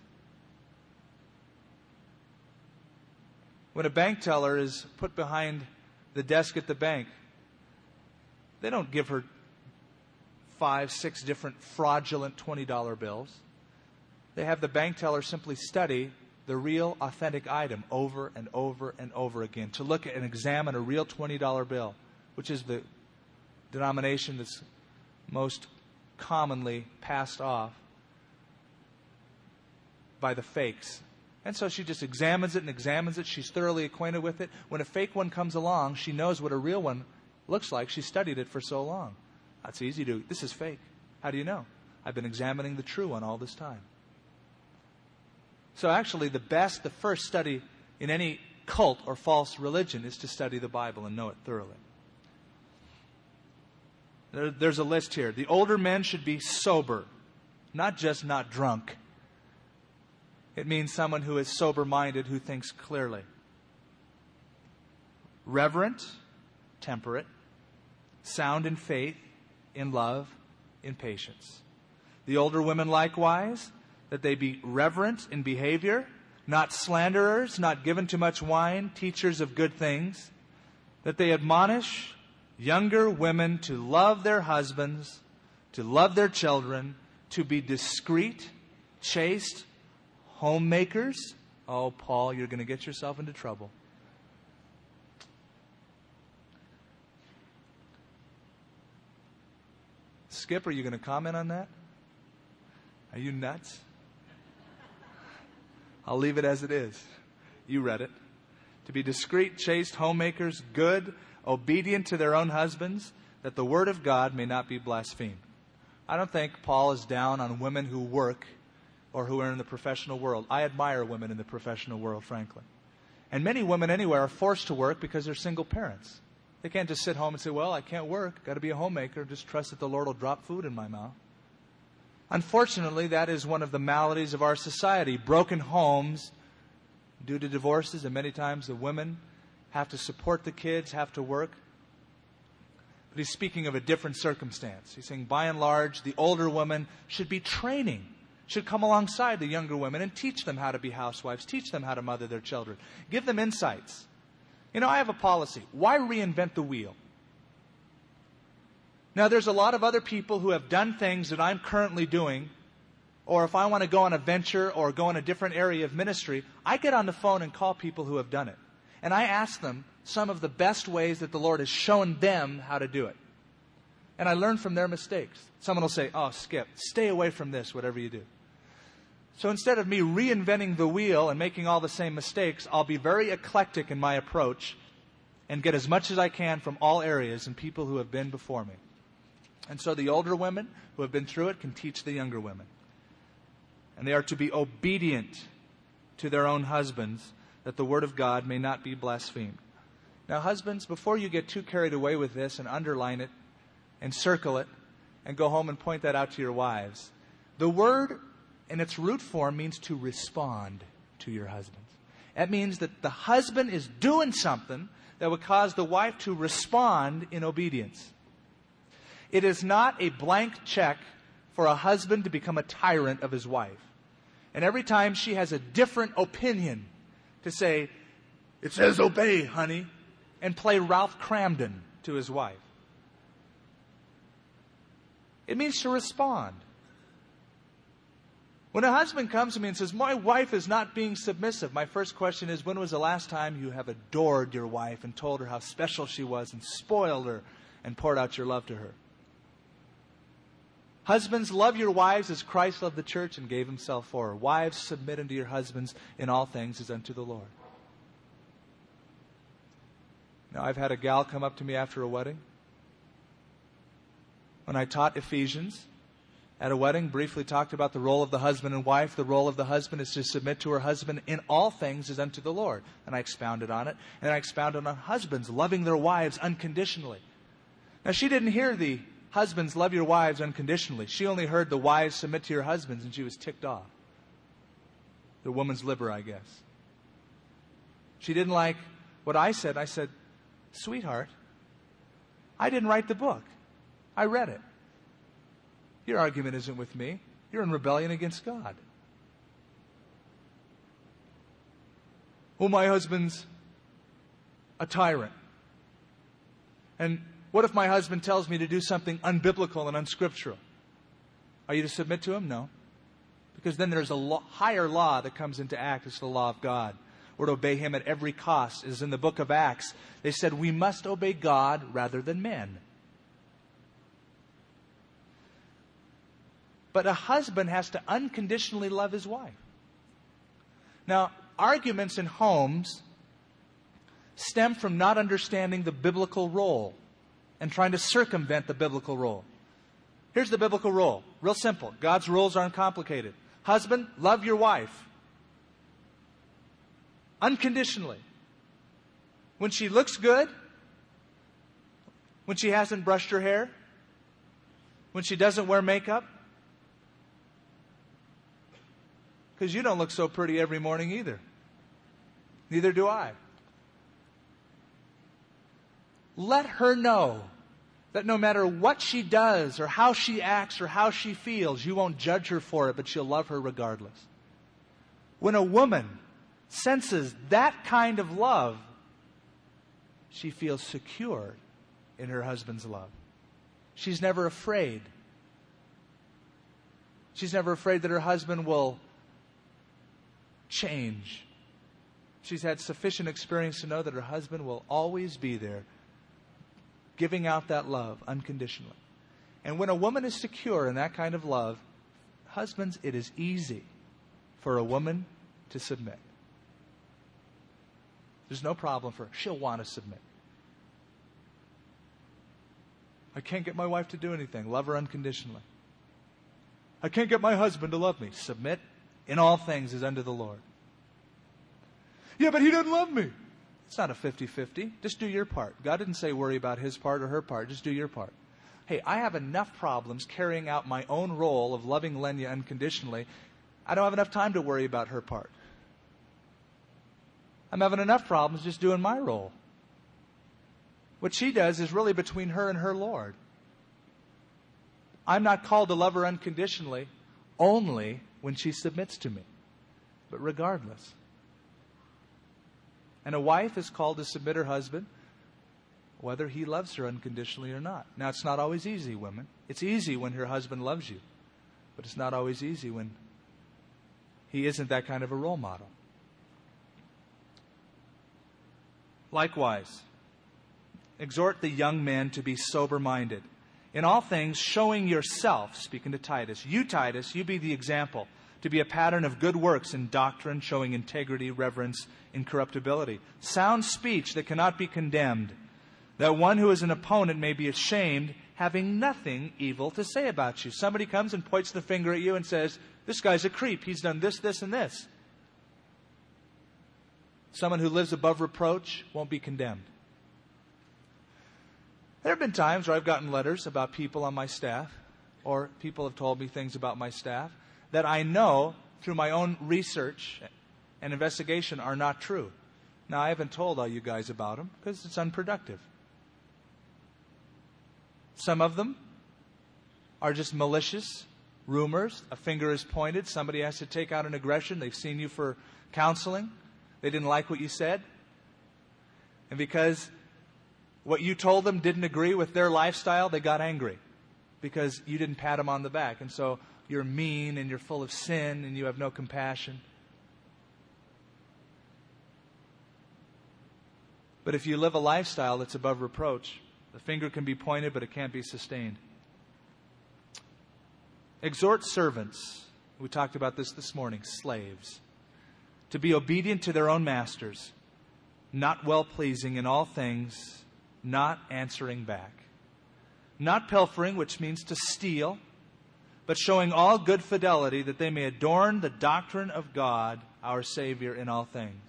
When a bank teller is put behind the desk at the bank, they don't give her 5, 6 different fraudulent $20 bills. They have the bank teller simply study the real, authentic item over and over and over again, to look at and examine a real $20 bill, which is the denomination that's most commonly passed off by the fakes. And so she just examines it and examines it. She's thoroughly acquainted with it. When a fake one comes along, she knows what a real one looks like. She studied it for so long. That's easy to do. This is fake. How do you know? I've been examining the true one all this time. So actually the first study in any cult or false religion is to study the Bible and know it thoroughly. There's a list here. The older men should be sober, not just not drunk. It means someone who is sober-minded, who thinks clearly. Reverent, temperate, sound in faith, in love, in patience. The older women likewise, that they be reverent in behavior, not slanderers, not given to much wine, teachers of good things, that they admonish younger women to love their husbands, to love their children, to be discreet, chaste, homemakers. Oh, Paul, you're going to get yourself into trouble. Skip, are you going to comment on that? Are you nuts? I'll leave it as it is. You read it. To be discreet, chaste, homemakers, good, obedient to their own husbands, that the word of God may not be blasphemed. I don't think Paul is down on women who work or who are in the professional world. I admire women in the professional world, frankly. And many women anywhere are forced to work because they're single parents. They can't just sit home and say, well, I can't work. Got to be a homemaker. Just trust that the Lord will drop food in my mouth. Unfortunately, that is one of the maladies of our society. Broken homes due to divorces, and many times the women have to support the kids, have to work. But he's speaking of a different circumstance. He's saying, by and large, the older women should be training, should come alongside the younger women and teach them how to be housewives, teach them how to mother their children, give them insights. You know, I have a policy. Why reinvent the wheel? Now, there's a lot of other people who have done things that I'm currently doing, or if I want to go on a venture or go in a different area of ministry, I get on the phone and call people who have done it. And I ask them some of the best ways that the Lord has shown them how to do it. And I learn from their mistakes. Someone will say, oh, Skip, stay away from this, whatever you do. So instead of me reinventing the wheel and making all the same mistakes, I'll be very eclectic in my approach and get as much as I can from all areas and people who have been before me. And so the older women who have been through it can teach the younger women. And they are to be obedient to their own husbands, that the word of God may not be blasphemed. Now, husbands, before you get too carried away with this and underline it and circle it and go home and point that out to your wives, the word in its root form means to respond to your husbands. That means that the husband is doing something that would cause the wife to respond in obedience. It is not a blank check for a husband to become a tyrant of his wife. And every time she has a different opinion, to say, it says obey, honey, and play Ralph Cramden to his wife. It means to respond. When a husband comes to me and says, my wife is not being submissive, my first question is, when was the last time you have adored your wife and told her how special she was and spoiled her and poured out your love to her? Husbands, love your wives as Christ loved the church and gave himself for her. Wives, submit unto your husbands in all things as unto the Lord. Now, I've had a gal come up to me after a wedding. When I taught Ephesians, at a wedding, briefly talked about the role of the husband and wife. The role of the husband is to submit to her husband in all things as unto the Lord. And I expounded on it. And I expounded on husbands loving their wives unconditionally. Now, she didn't hear the husbands love your wives unconditionally. She only heard the wives submit to your husbands, and she was ticked off. The woman's liver, I guess. She didn't like what I said. I said, sweetheart, I didn't write the book. I read it. Your argument isn't with me. You're in rebellion against God. Oh, my husband's a tyrant. And what if my husband tells me to do something unbiblical and unscriptural? Are you to submit to him? No. Because then there's a higher law that comes into act. It's the law of God. We're to obey him at every cost. As in the book of Acts, they said we must obey God rather than men. But a husband has to unconditionally love his wife. Now, arguments in homes stem from not understanding the biblical role and trying to circumvent the biblical role. Here's the biblical role. Real simple. God's rules aren't complicated. Husband, love your wife. Unconditionally. When she looks good, when she hasn't brushed her hair, when she doesn't wear makeup, because you don't look so pretty every morning either. Neither do I. Let her know that no matter what she does or how she acts or how she feels, you won't judge her for it, but you'll love her regardless. When a woman senses that kind of love, she feels secure in her husband's love. She's never afraid. She's never afraid that her husband will change. She's had sufficient experience to know that her husband will always be there, giving out that love unconditionally. And when a woman is secure in that kind of love, husbands, it is easy for a woman to submit. There's no problem for her. She'll want to submit. I can't get my wife to do anything. Love her unconditionally. I can't get my husband to love me. Submit in all things as unto the Lord. Yeah, but he doesn't love me. It's not a 50-50. Just do your part. God didn't say worry about his part or her part. Just do your part. Hey, I have enough problems carrying out my own role of loving Lenya unconditionally. I don't have enough time to worry about her part. I'm having enough problems just doing my role. What she does is really between her and her Lord. I'm not called to love her unconditionally only when she submits to me, but regardless. And a wife is called to submit her husband whether he loves her unconditionally or not. Now, it's not always easy, women. It's easy when her husband loves you, but it's not always easy when he isn't that kind of a role model. Likewise, exhort the young men to be sober-minded. In all things, showing yourself, speaking to Titus, you, Titus, you be the example, to be a pattern of good works in doctrine, showing integrity, reverence, incorruptibility. Sound speech that cannot be condemned, that one who is an opponent may be ashamed, having nothing evil to say about you. Somebody comes and points the finger at you and says, this guy's a creep. He's done this, this, and this. Someone who lives above reproach won't be condemned. There have been times where I've gotten letters about people on my staff, or people have told me things about my staff that I know through my own research and investigation are not true. Now, I haven't told all you guys about them because it's unproductive. Some of them are just malicious rumors. A finger is pointed. Somebody has to take out an aggression. They've seen you for counseling. They didn't like what you said. And because what you told them didn't agree with their lifestyle, they got angry because you didn't pat them on the back. And so you're mean and you're full of sin and you have no compassion. But if you live a lifestyle that's above reproach, the finger can be pointed, but it can't be sustained. Exhort servants. We talked about this morning. Slaves. To be obedient to their own masters, not well-pleasing in all things, not answering back. Not pilfering, which means to steal. but showing all good fidelity, that they may adorn the doctrine of God, our Savior, in all things.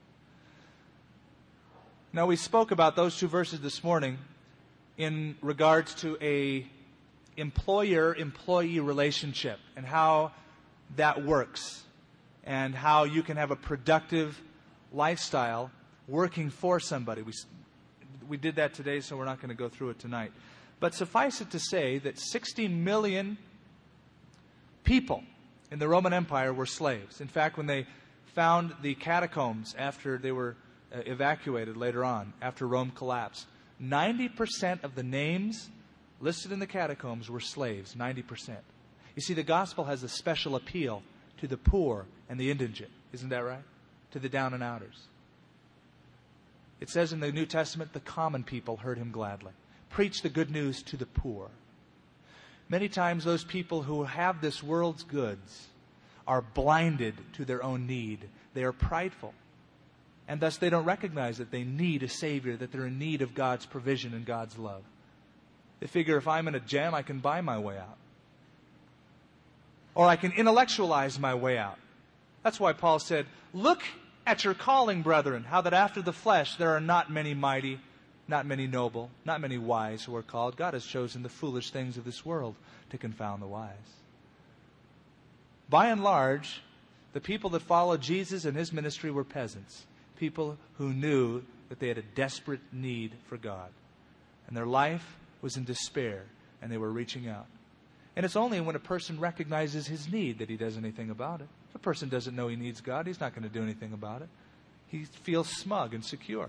Now, we spoke about those two verses this morning in regards to a employer-employee relationship and how that works and how you can have a productive lifestyle working for somebody. We did that today, so we're not going to go through it tonight. But suffice it to say that 60 million people in the Roman Empire were slaves. In fact, when they found the catacombs after they were evacuated later on, after Rome collapsed, 90% of the names listed in the catacombs were slaves. 90%. You see, the gospel has a special appeal to the poor and the indigent. Isn't that right? To the down and outers. It says in the New Testament, the common people heard him gladly. Preach the good news to the poor. Many times those people who have this world's goods are blinded to their own need. They are prideful. And thus they don't recognize that they need a Savior, that they're in need of God's provision and God's love. They figure if I'm in a jam, I can buy my way out. Or I can intellectualize my way out. That's why Paul said, look at your calling, brethren, how that after the flesh there are not many mighty, not many noble, not many wise who are called. God has chosen the foolish things of this world to confound the wise. By and large, the people that followed Jesus and his ministry were peasants. People who knew that they had a desperate need for God. And their life was in despair, and they were reaching out. And it's only when a person recognizes his need that he does anything about it. If a person doesn't know he needs God, he's not going to do anything about it. He feels smug and secure.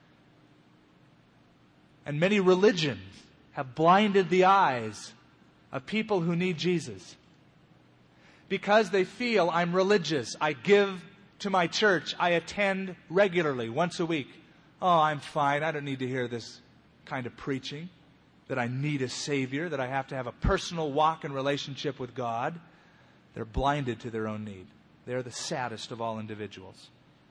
And many religions have blinded the eyes of people who need Jesus. Because they feel, I'm religious, I give to my church, I attend regularly, once a week. Oh, I'm fine, I don't need to hear this kind of preaching. That I need a Savior, that I have to have a personal walk and relationship with God. They're blinded to their own need. They're the saddest of all individuals.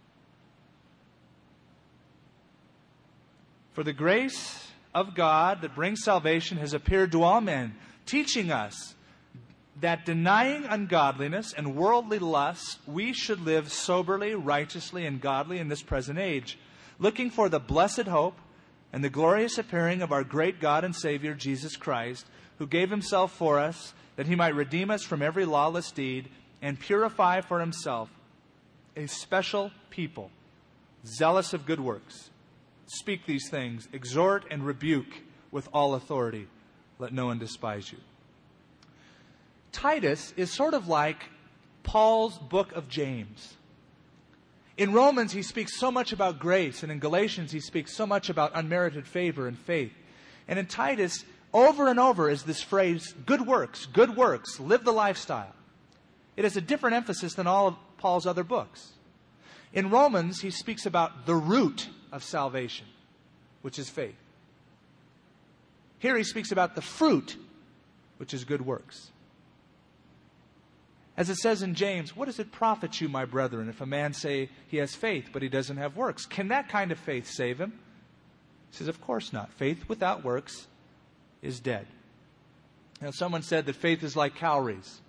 For the grace of God that brings salvation has appeared to all men, teaching us that denying ungodliness and worldly lusts, we should live soberly, righteously, and godly in this present age, looking for the blessed hope and the glorious appearing of our great God and Savior, Jesus Christ, who gave himself for us, that he might redeem us from every lawless deed and purify for himself a special people, zealous of good works. Speak these things, exhort and rebuke with all authority. Let no one despise you. Titus is sort of like Paul's book of James. In Romans, he speaks so much about grace, and in Galatians, he speaks so much about unmerited favor and faith. And in Titus, over and over is this phrase, good works, live the lifestyle. It has a different emphasis than all of Paul's other books. In Romans, he speaks about the root of salvation, which is faith. Here he speaks about the fruit, which is good works. As it says in James, what does it profit you, my brethren, if a man say he has faith, but he doesn't have works? Can that kind of faith save him? He says, of course not. Faith without works is dead. Now, someone said that faith is like calories.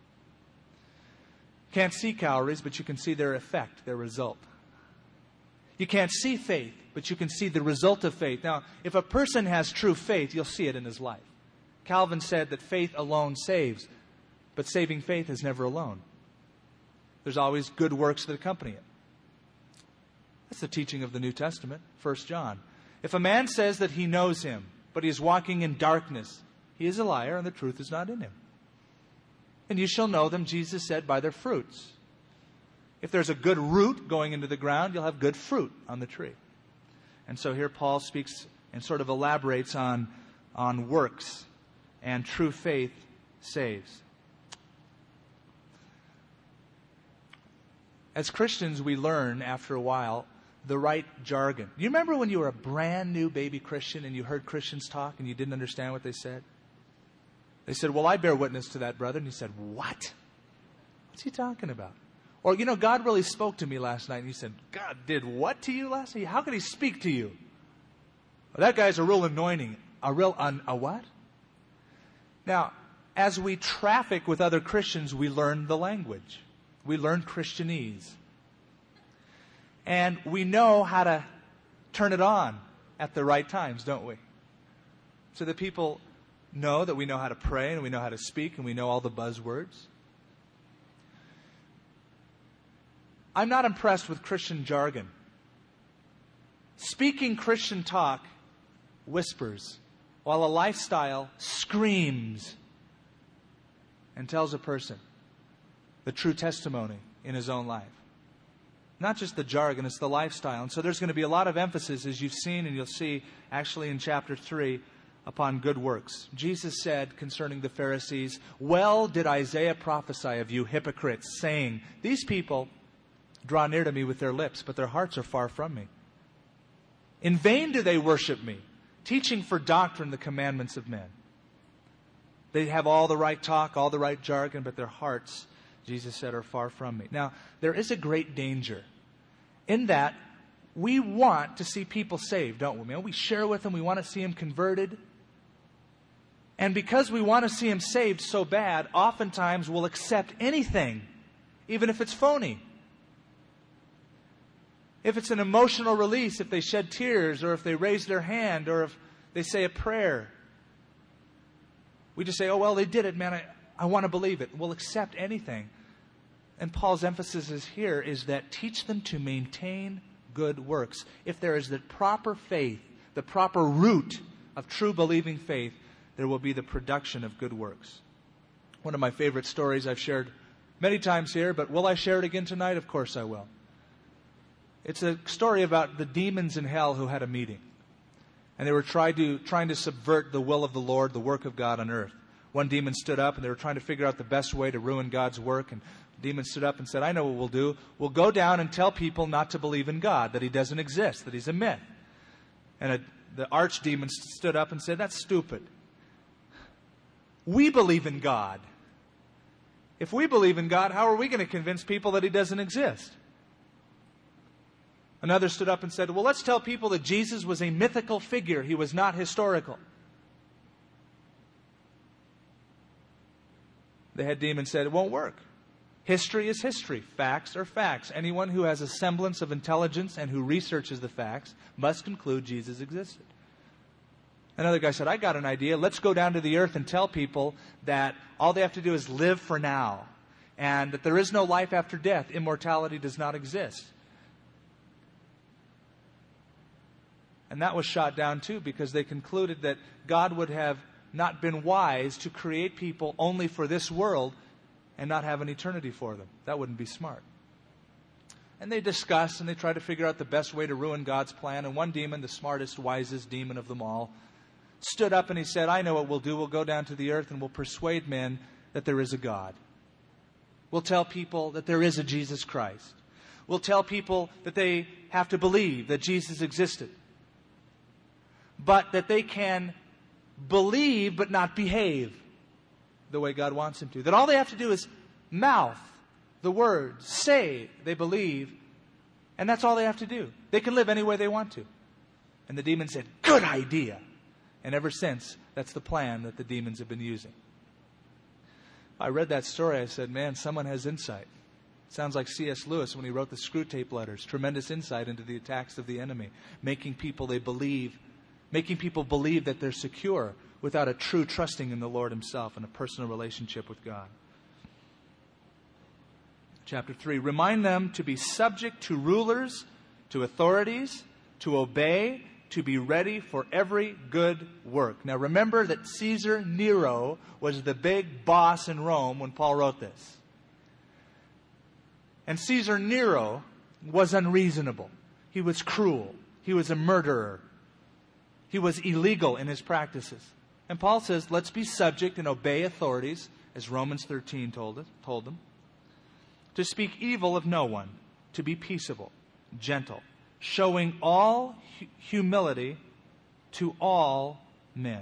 Can't see calories, but you can see their effect, their result. You can't see faith, but you can see the result of faith. Now, if a person has true faith, you'll see it in his life. Calvin said that faith alone saves. But saving faith is never alone. There's always good works that accompany it. That's the teaching of the New Testament, 1 John. If a man says that he knows him, but he is walking in darkness, he is a liar and the truth is not in him. And you shall know them, Jesus said, by their fruits. If there's a good root going into the ground, you'll have good fruit on the tree. And so here Paul speaks and sort of elaborates on works, and true faith saves. As Christians, we learn after a while the right jargon. You remember when you were a brand new baby Christian and you heard Christians talk and you didn't understand what they said? They said, well, I bear witness to that, brother. And you said, what? What's he talking about? Or, God really spoke to me last night. And you said, God did what to you last night? How could he speak to you? Well, that guy's a real anointing. A what? Now, as we traffic with other Christians, we learn the language. We learn Christianese. And we know how to turn it on at the right times, don't we? So that people know that we know how to pray and we know how to speak and we know all the buzzwords. I'm not impressed with Christian jargon. Speaking Christian talk whispers, while a lifestyle screams and tells a person the true testimony in his own life. Not just the jargon, it's the lifestyle. And so there's going to be a lot of emphasis, as you've seen and you'll see actually in chapter 3, upon good works. Jesus said concerning the Pharisees, "Well did Isaiah prophesy of you hypocrites, saying, these people draw near to me with their lips, but their hearts are far from me. In vain do they worship me, teaching for doctrine the commandments of men." They have all the right talk, all the right jargon, but their hearts, Jesus said, are far from me. Now, there is a great danger in that we want to see people saved, don't we? Man, we share with them, we want to see them converted. And because we want to see them saved so bad, oftentimes we'll accept anything, even if it's phony. If it's an emotional release, if they shed tears, or if they raise their hand, or if they say a prayer, we just say, oh, well, they did it, man, I want to believe it. We'll accept anything. And Paul's emphasis here is that teach them to maintain good works. If there is the proper faith, the proper root of true believing faith, there will be the production of good works. One of my favorite stories I've shared many times here, but will I share it again tonight? Of course I will. It's a story about the demons in hell who had a meeting. And they were trying to subvert the will of the Lord, the work of God on earth. One demon stood up and they were trying to figure out the best way to ruin God's work. And the demon stood up and said, I know what we'll do. We'll go down and tell people not to believe in God, that He doesn't exist, that He's a myth. And the archdemon stood up and said, that's stupid. We believe in God. If we believe in God, how are we going to convince people that He doesn't exist? Another stood up and said, well, let's tell people that Jesus was a mythical figure. He was not historical. The head demon said, it won't work. History is history. Facts are facts. Anyone who has a semblance of intelligence and who researches the facts must conclude Jesus existed. Another guy said, I got an idea. Let's go down to the earth and tell people that all they have to do is live for now, and that there is no life after death. Immortality does not exist. And that was shot down too, because they concluded that God would have not been wise to create people only for this world and not have an eternity for them. That wouldn't be smart. And they discussed and they tried to figure out the best way to ruin God's plan. And one demon, the smartest, wisest demon of them all, stood up and he said, I know what we'll do. We'll go down to the earth and we'll persuade men that there is a God. We'll tell people that there is a Jesus Christ. We'll tell people that they have to believe that Jesus existed, but that they can believe but not behave the way God wants them to. That all they have to do is mouth the words, say they believe, and that's all they have to do. They can live any way they want to. And the demon said, good idea. And ever since, that's the plan that the demons have been using. I read that story, I said, man, someone has insight. Sounds like C.S. Lewis when he wrote the Screwtape Letters. Tremendous insight into the attacks of the enemy, making people believe that they're secure without a true trusting in the Lord Himself and a personal relationship with God. Chapter 3, remind them to be subject to rulers, to authorities, to obey, to be ready for every good work. Now remember that Caesar Nero was the big boss in Rome when Paul wrote this. And Caesar Nero was unreasonable. He was cruel. He was a murderer. He was illegal in his practices. And Paul says, let's be subject and obey authorities, as Romans 13 told them, to speak evil of no one, to be peaceable, gentle, showing all humility to all men.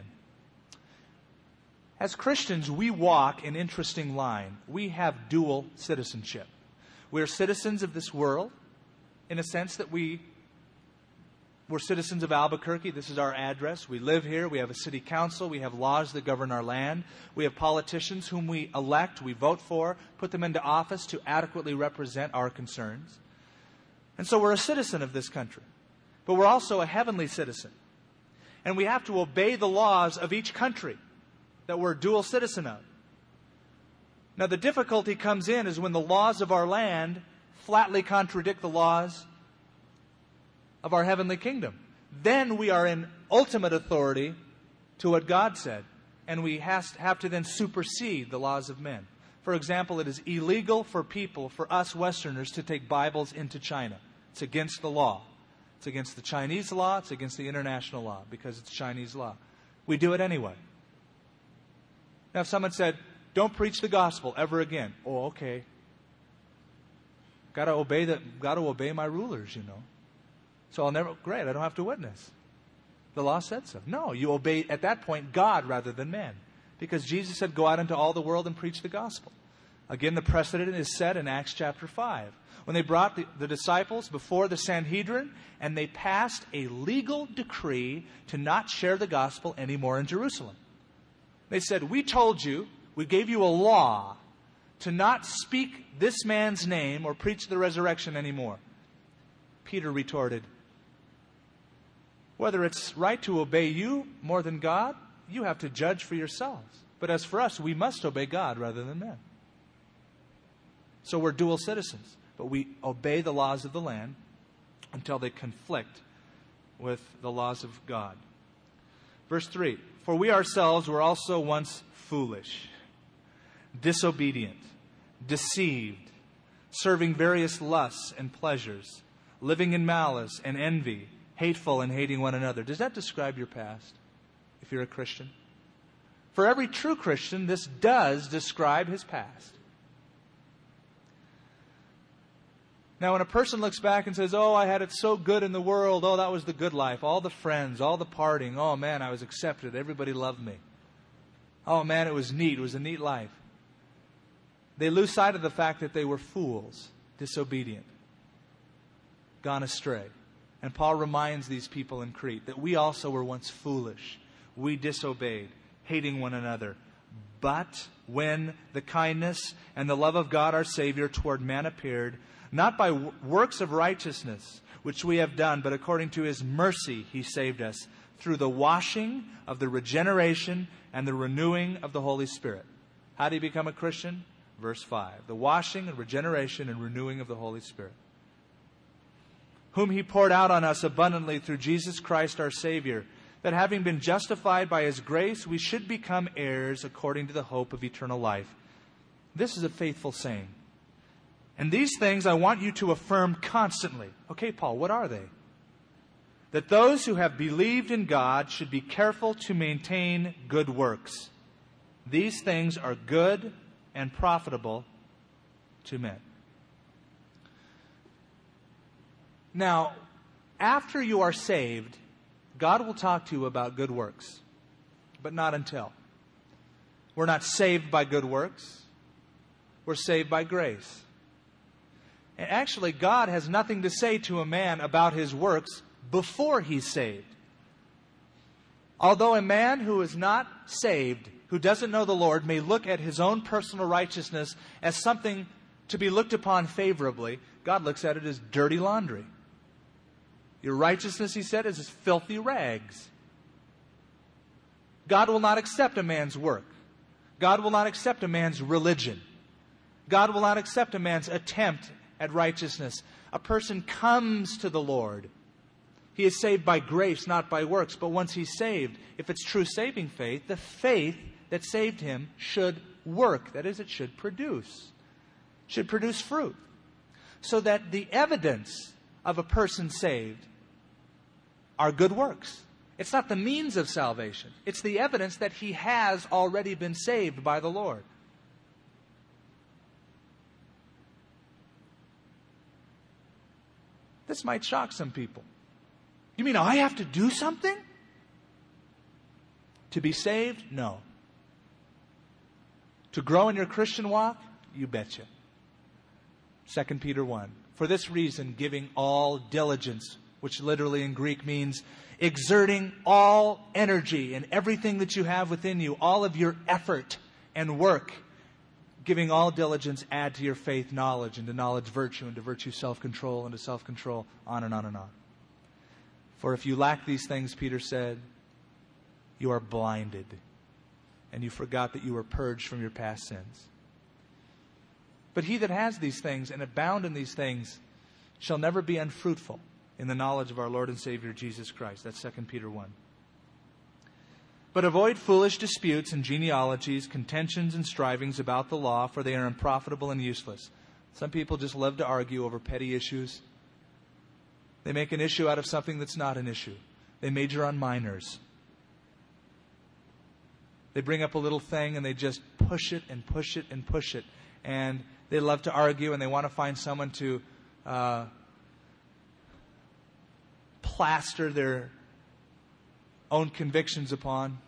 As Christians, we walk an interesting line. We have dual citizenship. We're citizens of this world in a sense that we We're citizens of Albuquerque. This is our address. We live here. We have a city council. We have laws that govern our land. We have politicians whom we elect, we vote for, put them into office to adequately represent our concerns. And so we're a citizen of this country. But we're also a heavenly citizen. And we have to obey the laws of each country that we're a dual citizen of. Now, the difficulty comes in is when the laws of our land flatly contradict the laws of our heavenly kingdom. Then we are in ultimate authority to what God said. And we have to then supersede the laws of men. For example, it is illegal for us Westerners, to take Bibles into China. It's against the law. It's against the Chinese law. It's against the international law because it's Chinese law. We do it anyway. Now, if someone said, don't preach the gospel ever again. Oh, okay. Got to obey my rulers, you know. So great, I don't have to witness. The law said so. No, you obey, at that point, God rather than men. Because Jesus said, go out into all the world and preach the gospel. Again, the precedent is set in Acts chapter 5. When they brought the disciples before the Sanhedrin, and they passed a legal decree to not share the gospel anymore in Jerusalem. They said, we told you, we gave you a law to not speak this man's name or preach the resurrection anymore. Peter retorted, whether it's right to obey you more than God, you have to judge for yourselves. But as for us, we must obey God rather than men. So we're dual citizens, but we obey the laws of the land until they conflict with the laws of God. Verse 3, for we ourselves were also once foolish, disobedient, deceived, serving various lusts and pleasures, living in malice and envy, hateful and hating one another. Does that describe your past, if you're a Christian? For every true Christian, this does describe his past. Now, when a person looks back and says, oh, I had it so good in the world, oh, that was the good life, all the friends, all the partying, oh, man, I was accepted, everybody loved me. Oh, man, it was neat, it was a neat life. They lose sight of the fact that they were fools, disobedient, gone astray. And Paul reminds these people in Crete that we also were once foolish. We disobeyed, hating one another. But when the kindness and the love of God our Savior toward man appeared, not by works of righteousness, which we have done, but according to His mercy He saved us, through the washing of the regeneration and the renewing of the Holy Spirit. How do you become a Christian? Verse 5. The washing and regeneration and renewing of the Holy Spirit. Whom He poured out on us abundantly through Jesus Christ our Savior, that having been justified by His grace, we should become heirs according to the hope of eternal life. This is a faithful saying. And these things I want you to affirm constantly. Okay, Paul, what are they? That those who have believed in God should be careful to maintain good works. These things are good and profitable to men. Now, after you are saved, God will talk to you about good works, but not until. We're not saved by good works. We're saved by grace. And actually, God has nothing to say to a man about his works before he's saved. Although a man who is not saved, who doesn't know the Lord, may look at his own personal righteousness as something to be looked upon favorably, God looks at it as dirty laundry. Your righteousness, he said, is as filthy rags. God will not accept a man's work. God will not accept a man's religion. God will not accept a man's attempt at righteousness. A person comes to the Lord. He is saved by grace, not by works. But once he's saved, if it's true saving faith, the faith that saved him should work. That is, it should produce. Should produce fruit. So that the evidence of a person saved are good works. It's not the means of salvation. It's the evidence that he has already been saved by the Lord. This might shock some people. You mean I have to do something to be saved? No. To grow in your Christian walk? You betcha. 2 Peter 1. For this reason, giving all diligence, which literally in Greek means exerting all energy and everything that you have within you, all of your effort and work, giving all diligence, add to your faith knowledge, and to knowledge virtue, and to virtue self-control, and to self-control on and on and on. For if you lack these things, Peter said, you are blinded, and you forgot that you were purged from your past sins. But he that has these things and abound in these things shall never be unfruitful in the knowledge of our Lord and Savior Jesus Christ. That's 2 Peter 1. But avoid foolish disputes and genealogies, contentions and strivings about the law, for they are unprofitable and useless. Some people just love to argue over petty issues. They make an issue out of something that's not an issue. They major on minors. They bring up a little thing and they just push it and push it and push it. And they love to argue, and they want to find someone to plaster their own convictions upon.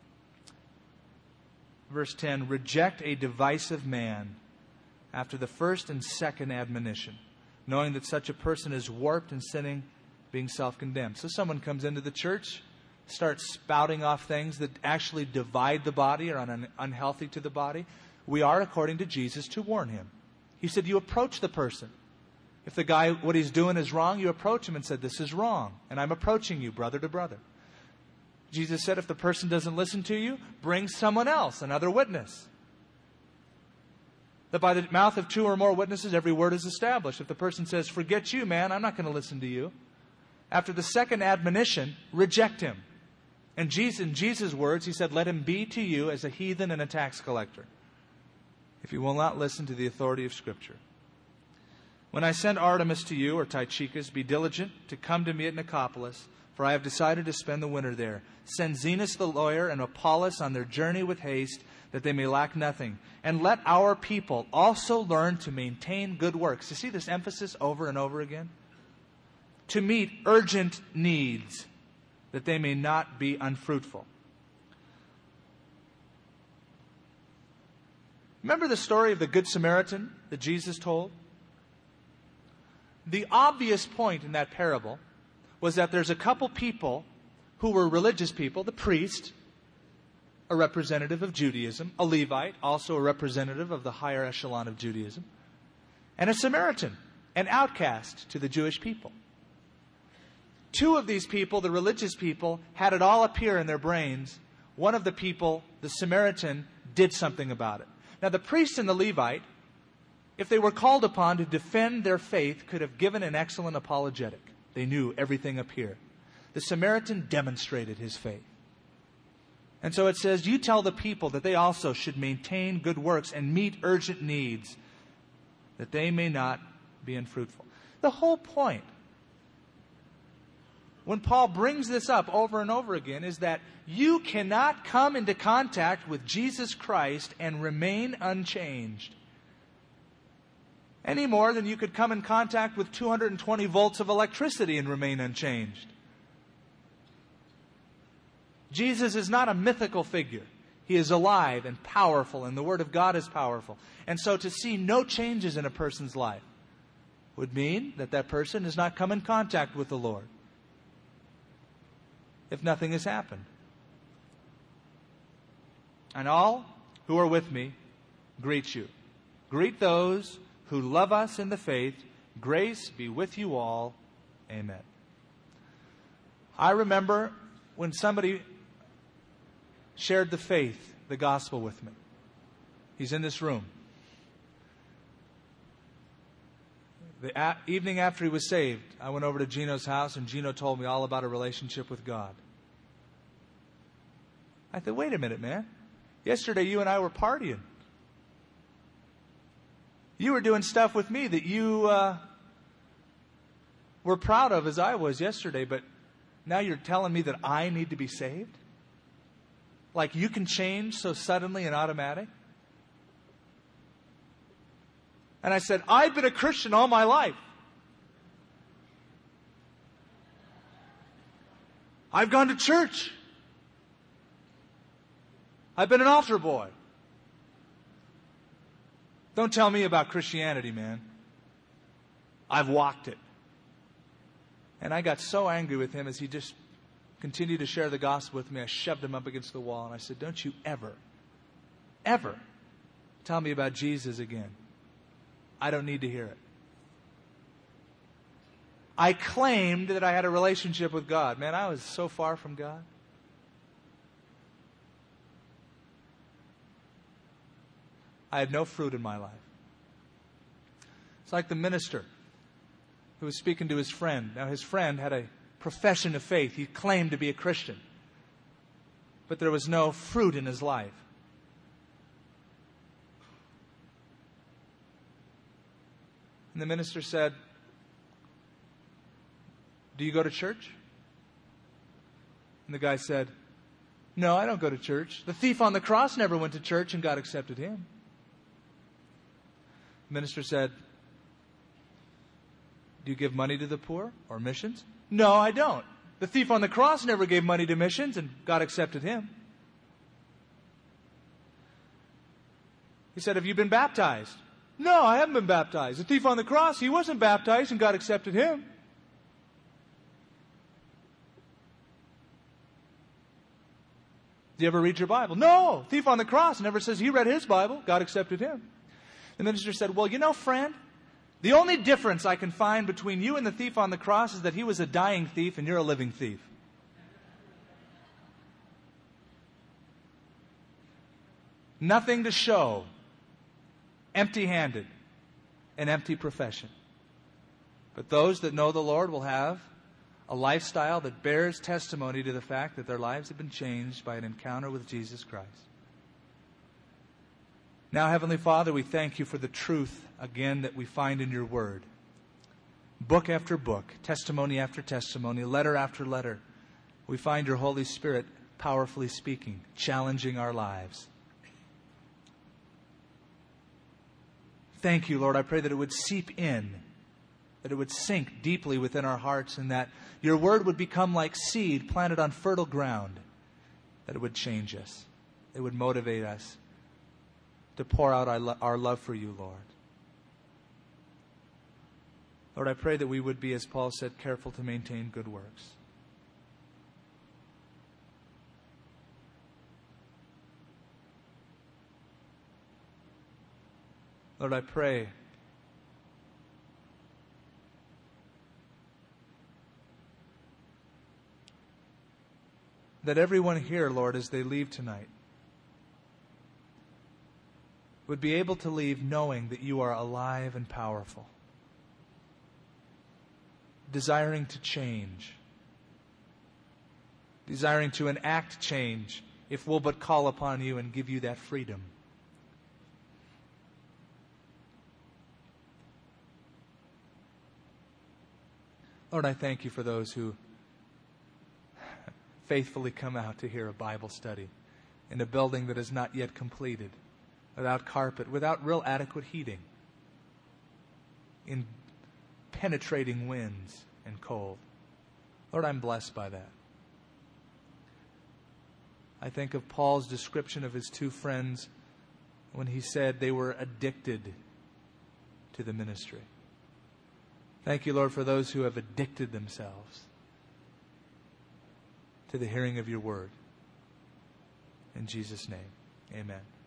Verse 10, reject a divisive man after the first and second admonition, knowing that such a person is warped and sinning, being self-condemned. So someone comes into the church, starts spouting off things that actually divide the body or are unhealthy to the body. We are, according to Jesus, to warn him. He said, you approach the person. If the guy, what he's doing is wrong, you approach him and said, this is wrong, and I'm approaching you, brother to brother. Jesus said, if the person doesn't listen to you, bring someone else, another witness. That by the mouth of two or more witnesses, every word is established. If the person says, forget you, man, I'm not going to listen to you. After the second admonition, reject him. And Jesus, in Jesus' words, he said, let him be to you as a heathen and a tax collector, if he will not listen to the authority of Scripture. When I send Artemas to you, or Tychicus, be diligent to come to me at Nicopolis, for I have decided to spend the winter there. Send Zenas the lawyer and Apollos on their journey with haste, that they may lack nothing. And let our people also learn to maintain good works. You see this emphasis over and over again? To meet urgent needs, that they may not be unfruitful. Remember the story of the Good Samaritan that Jesus told? The obvious point in that parable was that there's a couple people who were religious people, the priest, a representative of Judaism, a Levite, also a representative of the higher echelon of Judaism, and a Samaritan, an outcast to the Jewish people. Two of these people, the religious people, had it all appear in their brains. One of the people, the Samaritan, did something about it. Now, the priest and the Levite, if they were called upon to defend their faith, could have given an excellent apologetic. They knew everything up here. The Samaritan demonstrated his faith. And so it says, you tell the people that they also should maintain good works and meet urgent needs, that they may not be unfruitful. The whole point, when Paul brings this up over and over again, is that you cannot come into contact with Jesus Christ and remain unchanged, any more than you could come in contact with 220 volts of electricity and remain unchanged. Jesus is not a mythical figure. He is alive and powerful, and the Word of God is powerful. And so to see no changes in a person's life would mean that that person has not come in contact with the Lord, if nothing has happened. And all who are with me greet you. Greet those who love us in the faith. Grace be with you all. Amen. I remember when somebody shared the faith, the gospel with me. He's in this room. The evening after he was saved, I went over to Gino's house, and Gino told me all about a relationship with God. I said, wait a minute, man. Yesterday you and I were partying. You were doing stuff with me that you were proud of, as I was yesterday, but now you're telling me that I need to be saved? Like you can change so suddenly and automatic? And I said, I've been a Christian all my life. I've gone to church. I've been an altar boy. Don't tell me about Christianity, man. I've walked it. And I got so angry with him as he just continued to share the gospel with me. I shoved him up against the wall and I said, don't you ever tell me about Jesus again. I don't need to hear it. I claimed that I had a relationship with God. Man, I was so far from God. I had no fruit in my life. It's like the minister who was speaking to his friend. Now, his friend had a profession of faith. He claimed to be a Christian. But there was no fruit in his life. And the minister said, do you go to church? And the guy said, no, I don't go to church. The thief on the cross never went to church and God accepted him. The minister said, do you give money to the poor or missions? No, I don't. The thief on the cross never gave money to missions and God accepted him. He said, have you been baptized? No, I haven't been baptized. The thief on the cross, he wasn't baptized and God accepted him. Do you ever read your Bible? No, thief on the cross never says he read his Bible. God accepted him. The minister said, well, you know, friend, the only difference I can find between you and the thief on the cross is that he was a dying thief and you're a living thief. Nothing to show. Empty-handed. An empty profession. But those that know the Lord will have a lifestyle that bears testimony to the fact that their lives have been changed by an encounter with Jesus Christ. Now, Heavenly Father, we thank you for the truth, again, that we find in your word. Book after book, testimony after testimony, letter after letter, we find your Holy Spirit powerfully speaking, challenging our lives. Thank you, Lord. I pray that it would seep in, that it would sink deeply within our hearts, and that your word would become like seed planted on fertile ground, that it would change us. It would motivate us to pour out our love for you, Lord. Lord, I pray that we would be, as Paul said, careful to maintain good works. Lord, I pray that everyone here, Lord, as they leave tonight, would be able to leave knowing that you are alive and powerful, desiring to change, desiring to enact change if we'll but call upon you and give you that freedom. Lord, I thank you for those who faithfully come out to hear a Bible study in a building that is not yet completed, without carpet, without real adequate heating, in penetrating winds and cold. Lord, I'm blessed by that. I think of Paul's description of his two friends when he said they were addicted to the ministry. Thank you, Lord, for those who have addicted themselves to the hearing of your word. In Jesus' name, amen.